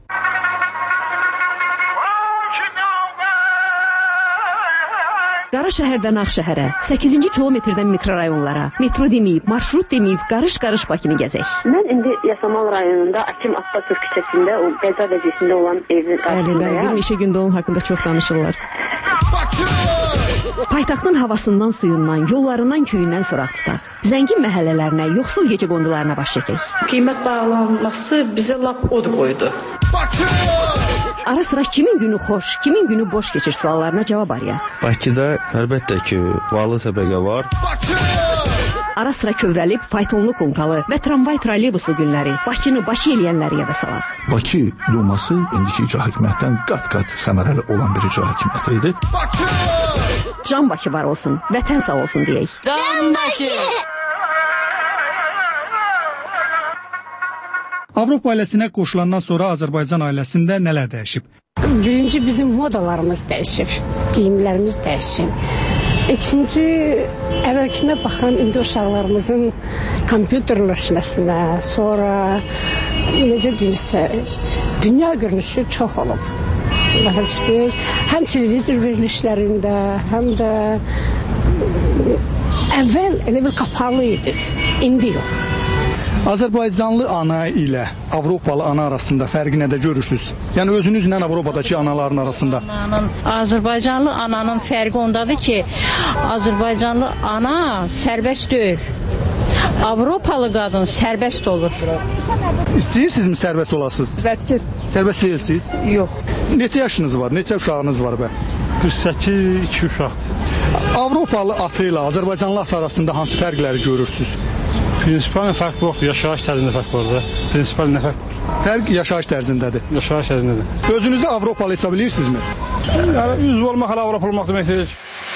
Qara şəhərdən Ağşəhərə, səkkizinci kilometrdən mikrorayonlara, metro deməyib, marşrut deməyib, qarış-qarış Bakını gəzək. Mən indi Yasamal rayonunda Akim Abbasov küçəsində o qəza vəziyyətində olan evin qarşısındayam. Bəli, bəli, bir neçə gündə onun haqqında çox danışırlar. Paytaxtın havasından, suyundan, yollarından, köyündən soraq tutaq. Zəngin məhəllələrinə, yoxsul gecə qondularına baş çəkək. Qiymət bağlanması bizə lap od qoydu. Ara sıra kimin günü xoş, kimin günü boş keçir suallarına cavab arayaq. Bakıda əlbəttə ki, varlı təbəqə var. Ara sıra kövrəlib, faytonlu konkalı və tramvay trolleybusu günləri, Bakını Bakı eləyənləri yada salaq. Bakı Duması indiki icra hakimiyyətdən qat-qat səmərəli olan bir icra hakimiyyəti idi. Can Bakı var olsun, vətən sağ olsun deyək. Can Bakı! Avropa ailəsinə qoşulandan sonra Azərbaycan ailəsində nələr dəyişib? Birinci bizim modalarımız dəyişib, geyimlərimiz dəyişib. İkinci, əvvəlkinə baxan indi uşaqlarımızın kompüterləşməsinə, sonra necə deyilsə, dünya görünüşü çox olub. Həm televizor verilişlərində, həm də əvvəl elə bir qapalı idik, indi yox. Azərbaycanlı ana ilə Avropalı ana arasında fərqi nədə görürsünüz? Yəni özünüzlə Avropadakı anaların arasında. Azərbaycanlı ananın fərqi ondadır ki, Azərbaycanlı ana sərbəst deyil. Avropalı qadın sərbəst olur. İstəyirsinizmi sərbəst olasınız? Əlbəttə. Sərbəst deyilsiniz? Yox. Neçə yaşınız var? Neçə uşağınız var bə? qırx səkkiz, iki uşaqdır. Avropalı atı ilə Azərbaycanlı atı arasında hansı fərqləri görürsünüz? Prinsipal fərq yoxdur, yaşayış tərzində fərq var da. Prinsipal nə fərq? Fərq yaşayış tərzindədir. Yaşayış tərzindədir. Özünüzü Avropalı hesab edirsinizmi? Yəni üzv olmaq hələ Avropalı olmaq demək deyil.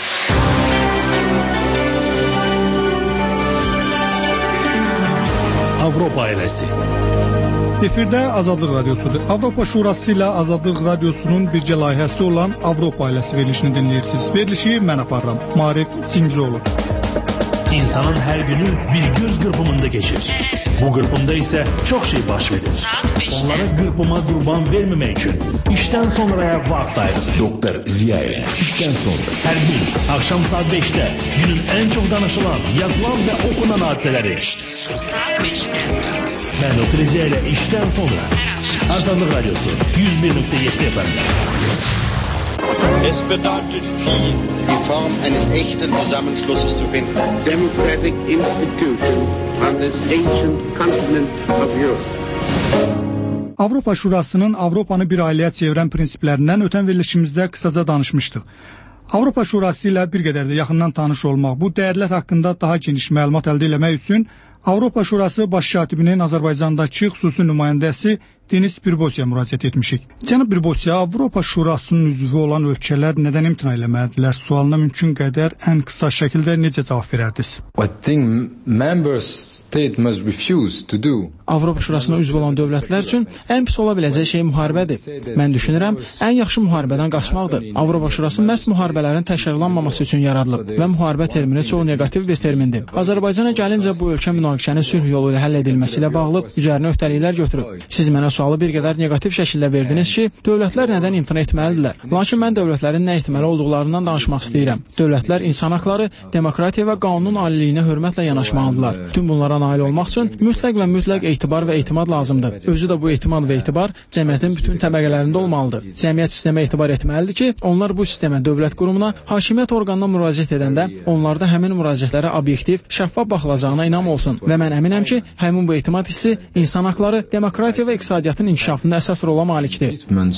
Avropa ailəsi. Efirdə Azadlıq Radiosudur. Avropa Şurası ilə Azadlıq Radiosunun birgə layihəsi olan Avropa ailəsi verilişini dinləyirsiniz. Verilişi mən aparıram. Maarif Çingizoğlu. İnsanın hər günü bir göz qırpımında geçir. Bu qırpımda isə çox şey baş verir. Onlara qırpıma qurban verməmək üçün işdən sonraya vaxt ayırır. Doktor Ziya ilə işdən sonra. Hər gün axşam saat beşdə günün ən çox danışılan, yazılan və okunan hadisələri. Mən Doktor Ziya ilə işdən sonra. Azadlıq Radiosu yüz bir nöqtə yeddi F M. Es bedeutet viel. Die Form eines echten Zusammenschlusses zu finden. Democratic institution on this ancient continent of Europe. Avropa Şurasının Avropanı bir ailəyə çevirən prinsiplərindən ötən verilişimizdə qısaca danışmışdıq. Avropa Şurası ilə bir qədər də yaxından tanış olmaq, bu dəyərlər haqqında daha geniş məlumat əldə etmək üçün Avropa Şurası baş katibinin Azərbaycandakı xüsusi nümayəndəsi Denis Birbosya müraciət etmişik. Cənab Birbosya, Avropa Şurasının üzvü olan ölkələr nədən imtina eləmədilər? Sualına mümkün qədər ən qısa şəkildə necə cavab verərdiniz? I think member state must refuse to do. Avropa Şurasına üzv olan dövlətlər üçün ən pis ola biləcək şey müharibədir. Mən düşünürəm, ən yaxşı müharibədən qaçmaqdır. Avropa Şurası məhz müharibələrin təkrarlanmaması üçün yaradılıb və müharibə termini çox neqativ bir termindir. Azərbaycana gəlincə bu ölkə münaqişənin sülh yolu ilə həll edilməsi ilə bağlı üzərinə öhdəliklər götürüb. Siz mənə sualı bir qədər neqativ şəkildə verdiniz ki, dövlətlər nədən imtina etməlidirlər? Lakin mən dövlətlərin nə etməli olduqlarından danışmaq istəyirəm. Dövlətlər insan haqları, demokratiya və qanunun aliliyinə hörmətlə yanaşmalıdırlar. Bütün bunlara nail olmaq üçün mütləq və mütləq etibar və etimad lazımdır. Özü də bu etimad və etibar cəmiyyətin bütün təbəqələrində olmalıdır. Cəmiyyət sistemə etibar etməlidir ki, onlar bu sistemə, dövlət qurumuna, hakimiyyət orqanına müraciət edəndə onlarda həmin müraciətlərə obyektiv, şəffaf baxılacağına inam olsun. Və mən əminəm ki, həmin bu etimad hissi insan haqları, demokratiya və iqtisadiyyatın inkişafında əsas rola malikdir.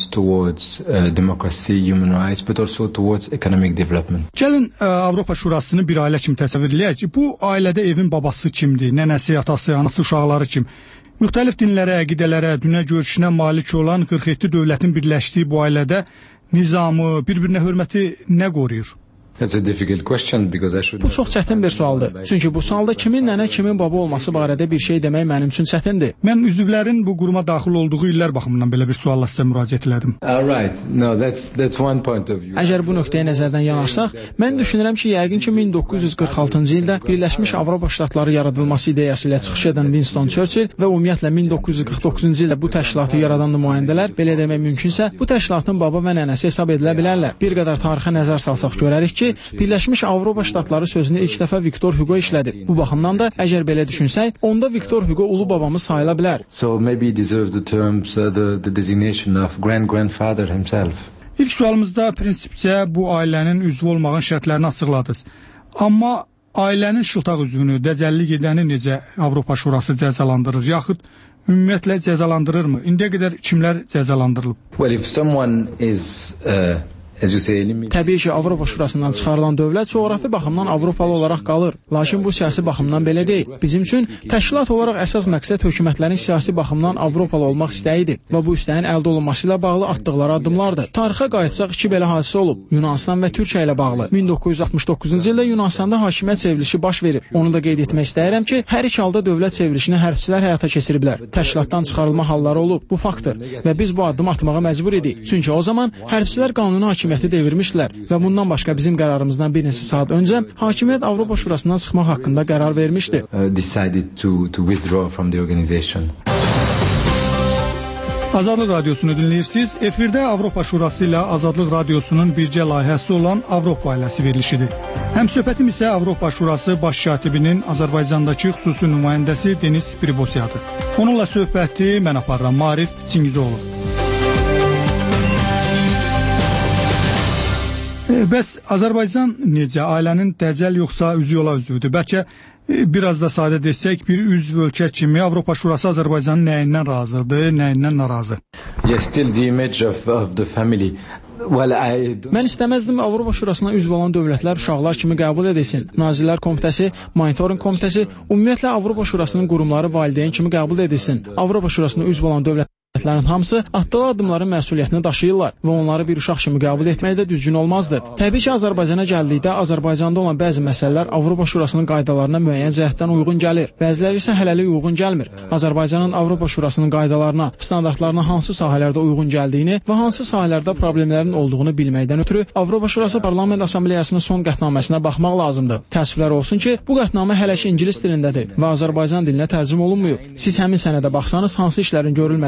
Gəlin Avropa Şurasını bir ailə kimi təsəvvür edək ki, bu ailədə evin babası kimdir, nənəsi, atası, anası, uşaqları kim? Müxtəlif dinlərə, əqidələrə, dünya görüşünə malik olan qırx yeddi dövlətin birləşdiyi bu ailədə nizamı, bir-birinə hörməti nə qoruyur? Bu çox çətin bir sualdır. Çünki bu sualda kimin nənə, kimin baba olması barədə bir şey demək mənim üçün çətindir. Mən üzvlərin bu quruma daxil olduğu illər baxımından belə bir sualla sizə müraciət elədim. Əgər bu nöqteyə nəzərdən yanaşsaq, mən düşünürəm ki, yəqin ki, min doqquz yüz qırx altıncı ildə Birləşmiş Avropa Ştatları yaradılması ideyası ilə çıxış edən Winston Churchill və ümumiyyətlə min doqquz yüz qırx doqquzuncu ildə bu təşkilatı yaradan nümayəndələr, belə demək mümkünsə, bu təşkilatın baba və nənəsi hesab edilə bilərlər. Bir qədər tarixə nəzər salsaq görərik ki, Birləşmiş Avropa Ştatları sözünü ilk dəfə Viktor Hugo işlədi. Bu baxımdan da əgər belə düşünsək, onda Viktor Hugo ulu babamız sayıla bilər. So maybe deserve the terms uh, the, the designation of grand grandfather himself. İlk sualımızda prinsipcə bu ailənin üzvü olmağın şərtlərini açıqladınız. Amma ailənin şıltaq üzvünü, dəcəllik edəni necə Avropa Şurası cəzalandırır, yaxud ümumiyyətlə cəzalandırırmı? İndiyə qədər kimlər cəzalandırılıb? Well, if someone is uh, Təbii ki, Avropa Şurasından çıxarılan dövlət coğrafi baxımdan Avropalı olaraq qalır. Lakin bu siyasi baxımdan belə deyil. Bizim üçün təşkilat olaraq əsas məqsəd hökumətlərin siyasi baxımdan Avropalı olmaq istəyidir və bu istəyin əldə olunması ilə bağlı atdıqları addımlardır. Tarixə qayıtsaq iki belə hadisə olub. Yunanistan və Türkiyə ilə bağlı. min doqquz yüz altmış doqquzuncu ildə Yunanistanda hakimiyyət çevrilişi baş verib. Onu da qeyd etmək istəyirəm ki, hər iki halda dövlət çevrilişini hərbçilər həyata keçiriblər. Təşkilatdan çıxarılma halları olub. Bu faktdır və biz bu addımı atmağa məcbur idik. Çünki o zaman hərbçilər qanuni hakimiyyəti devirmişdilər və bundan başqa bizim qərarımızdan bir neçə saat öncə hakimiyyət Avropa Şurasından çıxmaq haqqında qərar vermişdi. Azadlıq Radiosunu dinləyirsiniz. Efirdə Avropa Şurası ilə Azadlıq Radiosunun bircə layihəsi olan Avropa ailəsi verilişidir. Həmsöhbətim isə Avropa Şurası baş katibinin Azərbaycandakı xüsusi nümayəndəsi Denis Birbosyadır. Onunla söhbəti mən aparıram, Marif Çingizoğlu. Bəs Azərbaycan necə? Ailənin dəcəl yoxsa üzü yola üzvüdür? Bəlkə biraz da sadə desək, bir üzv ölkə kimi Avropa Şurası Azərbaycanın nəyindən razıdır, nəyindən narazı? Yes, still the image of, of the family. Well, I... Mən istəməzdim Avropa Şurasına üzv olan dövlətlər uşaqlar kimi qəbul edilsin. Nazirlər Komitəsi, Monitoring Komitəsi, ümumiyyətlə Avropa Şurasının qurumları valideyn kimi qəbul edilsin. Avropa Şurasına üzv olan dövlətlər Dövlətlərin hamısı atdığı addımların məsuliyyətini daşıyırlar və onları bir uşaq kimi qəbul etmək də düzgün olmazdır. Təbii ki, Azərbaycana gəldikdə Azərbaycanda olan bəzi məsələlər Avropa Şurasının qaydalarına müəyyən cəhətdən uyğun gəlir, bəziləri isə hələlik uyğun gəlmir. Azərbaycanın Avropa Şurasının qaydalarına, standartlarına hansı sahələrdə uyğun gəldiyini və hansı sahələrdə problemlərin olduğunu bilməkdən ötürü Avropa Şurası Parlament Assambleyasının son qətnaməsinə baxmaq lazımdır. Təəssüflər olsun ki, bu qətnamə hələ ki ingilis dilindədir və Azərbaycan dilinə tərcümə olunmuyub. Siz həmin sənədə baxsanız hansı işlərin görülmədiyini görə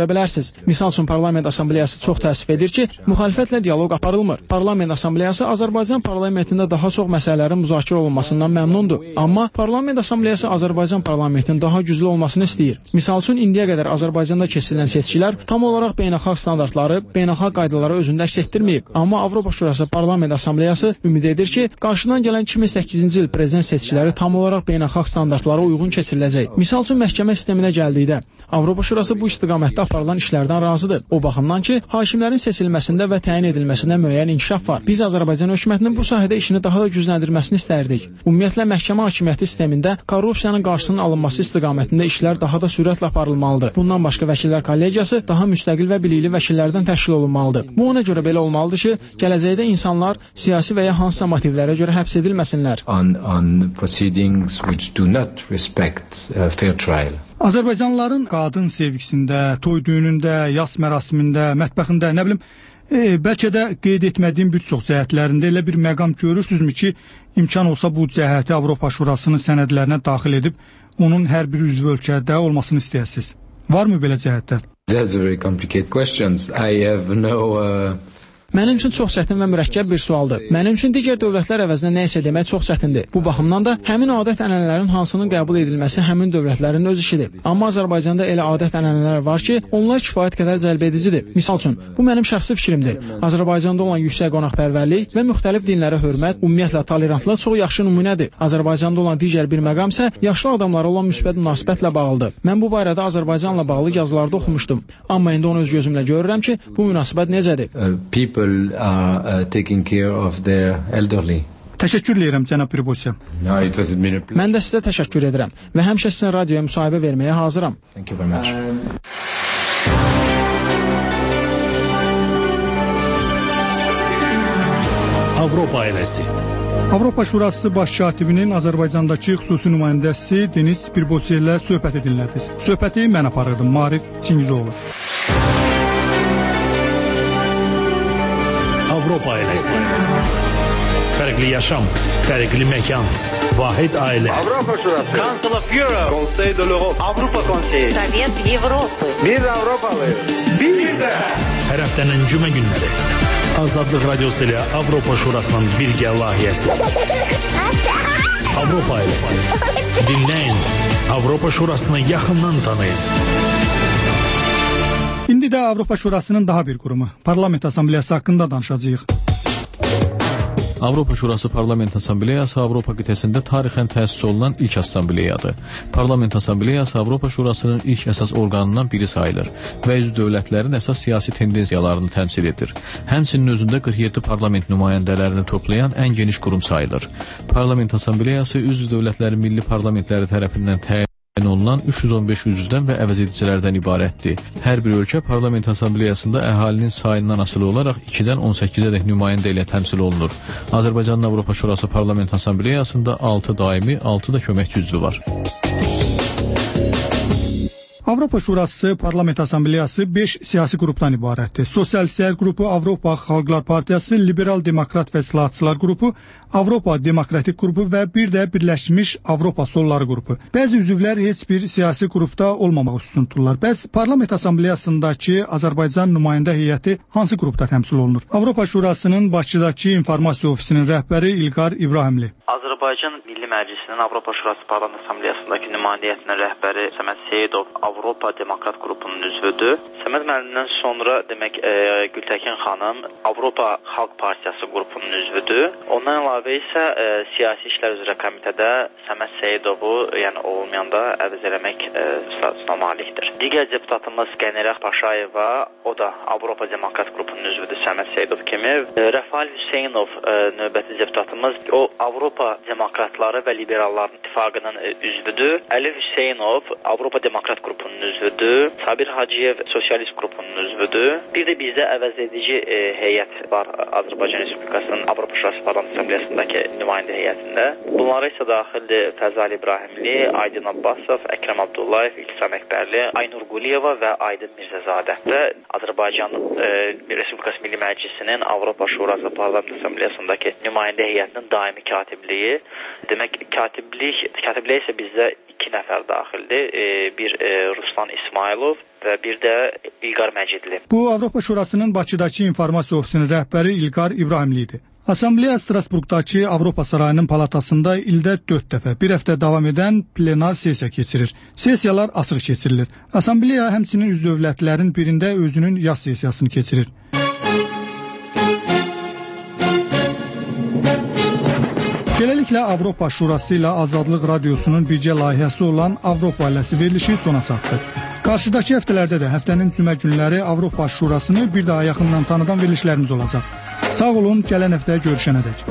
bilərsiniz. Misal üçün Parlament Assambleyası çox təəssüf edir ki, müxalifətlə dialoq aparılmır. Parlament Assambleyası Azərbaycan parlamentində daha çox məsələlərin müzakirə olunmasından məmnundur. Amma Parlament Assambleyası Azərbaycan parlamentinin daha güclü olmasını istəyir. Misal üçün indiyə qədər Azərbaycanda keçirilən seçkilər tam olaraq beynəlxalq standartları, beynəlxalq qaydaları özündə əks etdirməyib. Amma Avropa Şurası Parlament Assambleyası ümid edir ki, qarşıdan gələn iki min səkkizinci il prezident seçkiləri tam olaraq beynəlxalq standartlara uyğun keçiriləcək. Misal üçün məhkəmə sisteminə gəldikdə, Avropa Şurası bu istiqamətdə aparılan işlərdən razıdır. O baxımdan ki, hakimlərin seçilməsində və təyin edilməsində müəyyən inkişaf var. Biz Azərbaycan hökumətinin bu sahədə işini daha da gücləndirməsini istərdik. Ümumiyyətlə, məhkəmə hakimiyyəti sistemində korrupsiyanın qarşısının alınması istiqamətində işlər daha da sürətlə aparılmalıdır. Bundan başqa vəkillər kollegiyası daha müstəqil və bilikli vəkillərdən təşkil olunmalıdır. Bu ona görə belə olmalıdır ki, gələcəkdə insanlar siyasi və ya hansısa motivlərə görə həbs edilməsinlər. On, on proceedings which do not respect uh, fair trial. Azərbaycanlıların qadın sevgisində, toy düyünündə, yas mərasimində, mətbəxində, nə bilim, e, bəlkə də qeyd etmədiyim bir çox cəhətlərində elə bir məqam görürsünüzmü ki, imkan olsa bu cəhəti Avropa Şurasının sənədlərinə daxil edib, onun hər bir üzv ölkədə olmasını istəyəsiniz. Varmı belə cəhətlər? That's a very complicated questions. I have no... Uh... Mənim üçün çox çətin və mürəkkəb bir sualdır. Mənim üçün digər dövlətlər əvəzinə nə isə demək çox çətindir. Bu baxımdan da həmin adət-ənənələrin hansının qəbul edilməsi həmin dövlətlərin öz işidir. Amma Azərbaycanda elə adət-ənənələr var ki, onlar kifayət qədər cəlbedicidir. Misal üçün, bu mənim şəxsi fikrimdir. Azərbaycanda olan yüksək qonaqpərvərlik və müxtəlif dinlərə hörmət, ümumiyyətlə tolerantlıq çox yaxşı nümunədir. Azərbaycanda olan digər bir məqam isə yaşlı adamlara olan müsbət münasibətlə bağlıdır. Mən bu barədə Azərbaycanla bağlı yazılarda oxumuşdum. Amma indi onu öz gözümlə görürəm ki, bu münasibət necədir? Uh, Are, uh, taking care of their elderly. Təşəkkür edirəm cənab Pribosyan. No, it was a minute. Mən də sizə təşəkkür edirəm və həmişə sizin radioya müsahibə verməyə hazıram. Thank you very much. Avropa ailəsi. Avropa Şurası baş katibinin Azərbaycandakı xüsusi nümayəndəsi Deniz Pribosyan ilə söhbət edilədiniz. Söhbəti mən aparırdım, Marif Çingizoğlu. Avropa ailəsi. Fərqli yaşam, fərqli məkan, vahid ailə. Avropa Şurası. Council of Europe. Conseil de l'Europe. Avropa Konseyi. Sovet Avropa. Bir Avropalı. Bir də. Hər həftənin cümə günləri. Azadlıq Radiosu ilə Avropa Şurasının birgə layihəsi. Avropa ailəsi. Dinləyin. Avropa Şurasını yaxından tanıyın. İndi də Avropa Şurasının daha bir qurumu, Parlament Assambleyası haqqında danışacağıq. Avropa Şurası Parlament Assambleyası Avropa qitəsində tarixən təsis olunan ilk assambleyadır. Parlament Assambleyası Avropa Şurasının ilk əsas orqanından biri sayılır və üzv dövlətlərin əsas siyasi tendensiyalarını təmsil edir. Həmçinin özündə qırx yeddi parlament nümayəndələrini toplayan ən geniş qurum sayılır. Parlament Assambleyası üzv dövlətlərin milli parlamentləri tərəfindən təyin olunan üç yüz on beş üzvdən və əvəzedicilərdən ibarətdir. Hər bir ölkə Parlament Assambleyasında əhalinin sayından asılı olaraq ikidən on səkkizədək nümayəndə ilə təmsil olunur. Azərbaycanın Avropa Şurası Parlament Assambleyasında altı daimi, altı da köməkçi üzvü var. Avropa Şurası Parlament Assambleyası beş siyasi qrupdan ibarətdir. Sosialistlər qrupu, Avropa Xalqlar Partiyası, Liberal Demokrat və İslahatçılar qrupu, Avropa Demokratik qrupu və bir də Birləşmiş Avropa Solları qrupu. Bəzi üzvlər heç bir siyasi qrupda olmamaq üstün tuturlar. Bəs Parlament Assambleyasındakı Azərbaycan nümayəndə heyəti hansı qrupda təmsil olunur? Avropa Şurasının Bakıdakı informasiya ofisinin rəhbəri İlqar İbrahimli. Azərbaycan Milli Məclisinin Avropa Şurası Parlament Assambleyasındakı nümayəndə heyətinin rəhbəri Səməd Seyidov Avropa Demokrat qrupunun üzvüdür. Səməd müəllimdən sonra demək e, Gültəkin xanım Avropa Xalq Partiyası qrupunun üzvüdür. Ondan əlavə isə e, siyasi işlər üzrə komitədə Səməd Seyidovu, yəni olmayanda əvəz eləmək e, statusuna malikdir. Digər deputatımız Qənirəx Paşayeva, o da Avropa Demokrat qrupunun üzvüdür Səməd Seyidov kimi. E, Rəfail Hüseynov e, növbəti deputatımız, o Avropa Demokratları və Liberalların İttifaqının e, üzvüdür. Əli Hüseynov Avropa Demokrat qrupunun üzvüdür. Sabir Hacıyev Sosialist qrupunun üzvüdür. Bir də bizdə əvəz edici e, heyət var Azərbaycan Respublikasının Avropa Şurası Parlament Assambleyasındakı nümayəndə heyətində. Bunlara isə daxildir Fəzal İbrahimli, Aydın Abbasov, Əkrəm Abdullayev, İltisam Əkbərli, Aynur Quliyeva və Aydın Mirzəzadə. Və Azərbaycan e, Respublikası Milli Məclisinin Avropa Şurası Parlament Assambleyasındakı nümayəndə heyətinin daimi katibliyi. Demək, katiblik, katibliyə isə bizdə iki nəfər daxildir. E, bir e, Ruslan İsmailov, və bir də İlqar Məcidli. Bu Avropa Şurasının Bakıdakı informasiya ofisinin rəhbəri İlqar İbrahimli idi. Assambleya Strasburqdakı Avropa Sarayının palatasında ildə dörd dəfə bir həftə davam edən plenar sessiya keçirir. Sessiyalar açıq keçirilir. Assambleya həmçinin üzv dövlətlərin birində özünün yaz sessiyasını keçirir. Beləliklə Avropa Şurası ilə Azadlıq Radiosunun bircə layihəsi olan Avropa ailəsi verilişi sona çatdı. Qarşıdakı həftələrdə də həftənin cümə günləri Avropa Şurasını bir daha yaxından tanıdan verilişlərimiz olacaq. Sağ olun, gələn həftə görüşənədək.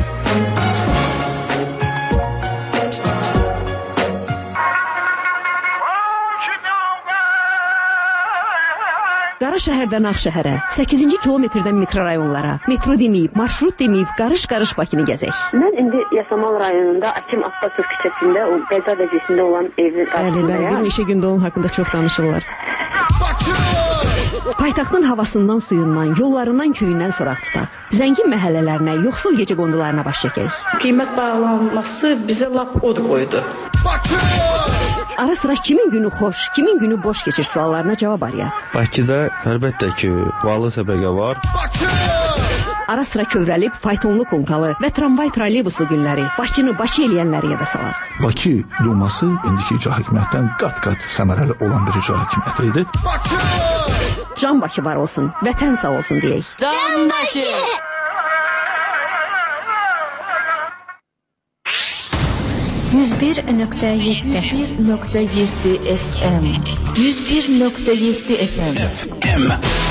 Qara şəhərdən Ağşəhərə, səkkizinci kilometrdən mikrorayonlara, metro deməyib, marşrut deməyib, qarış-qarış Bakını gəzək. Mən indi Yasamal rayonunda Akim Abbasov küçəsində, o Qəza vəzifəsində olan evin qarşısındayım. Bəli, bəli, bir neçə gündə onun haqqında çox danışırlar. Paytaxtın havasından, suyundan, yollarından, köyündən soraq tutaq. Zəngin məhəllələrinə, yoxsul gecə qondularına baş çəkək. Qiymət bağlanması bizə lap od qoydu. Ara sıra kimin günü xoş, kimin günü boş keçir suallarına cavab arayaq. Bakıda əlbəttə ki, varlı təbəqə var. Ara sıra kövrəlib, faytonlu konkalı və tramvay trolleybusu günləri Bakını Bakı eləyənləri yada salaq. Bakı Duması indiki icra hakimiyyətdən qat-qat səmərəli olan bir icra hakimiyyəti idi. Can Bakı var olsun, vətən sağ olsun deyək. Can Bakı! yüz bir nöqtə yeddi yüz bir nöqtə yeddi F M yüz bir nöqtə yeddi F M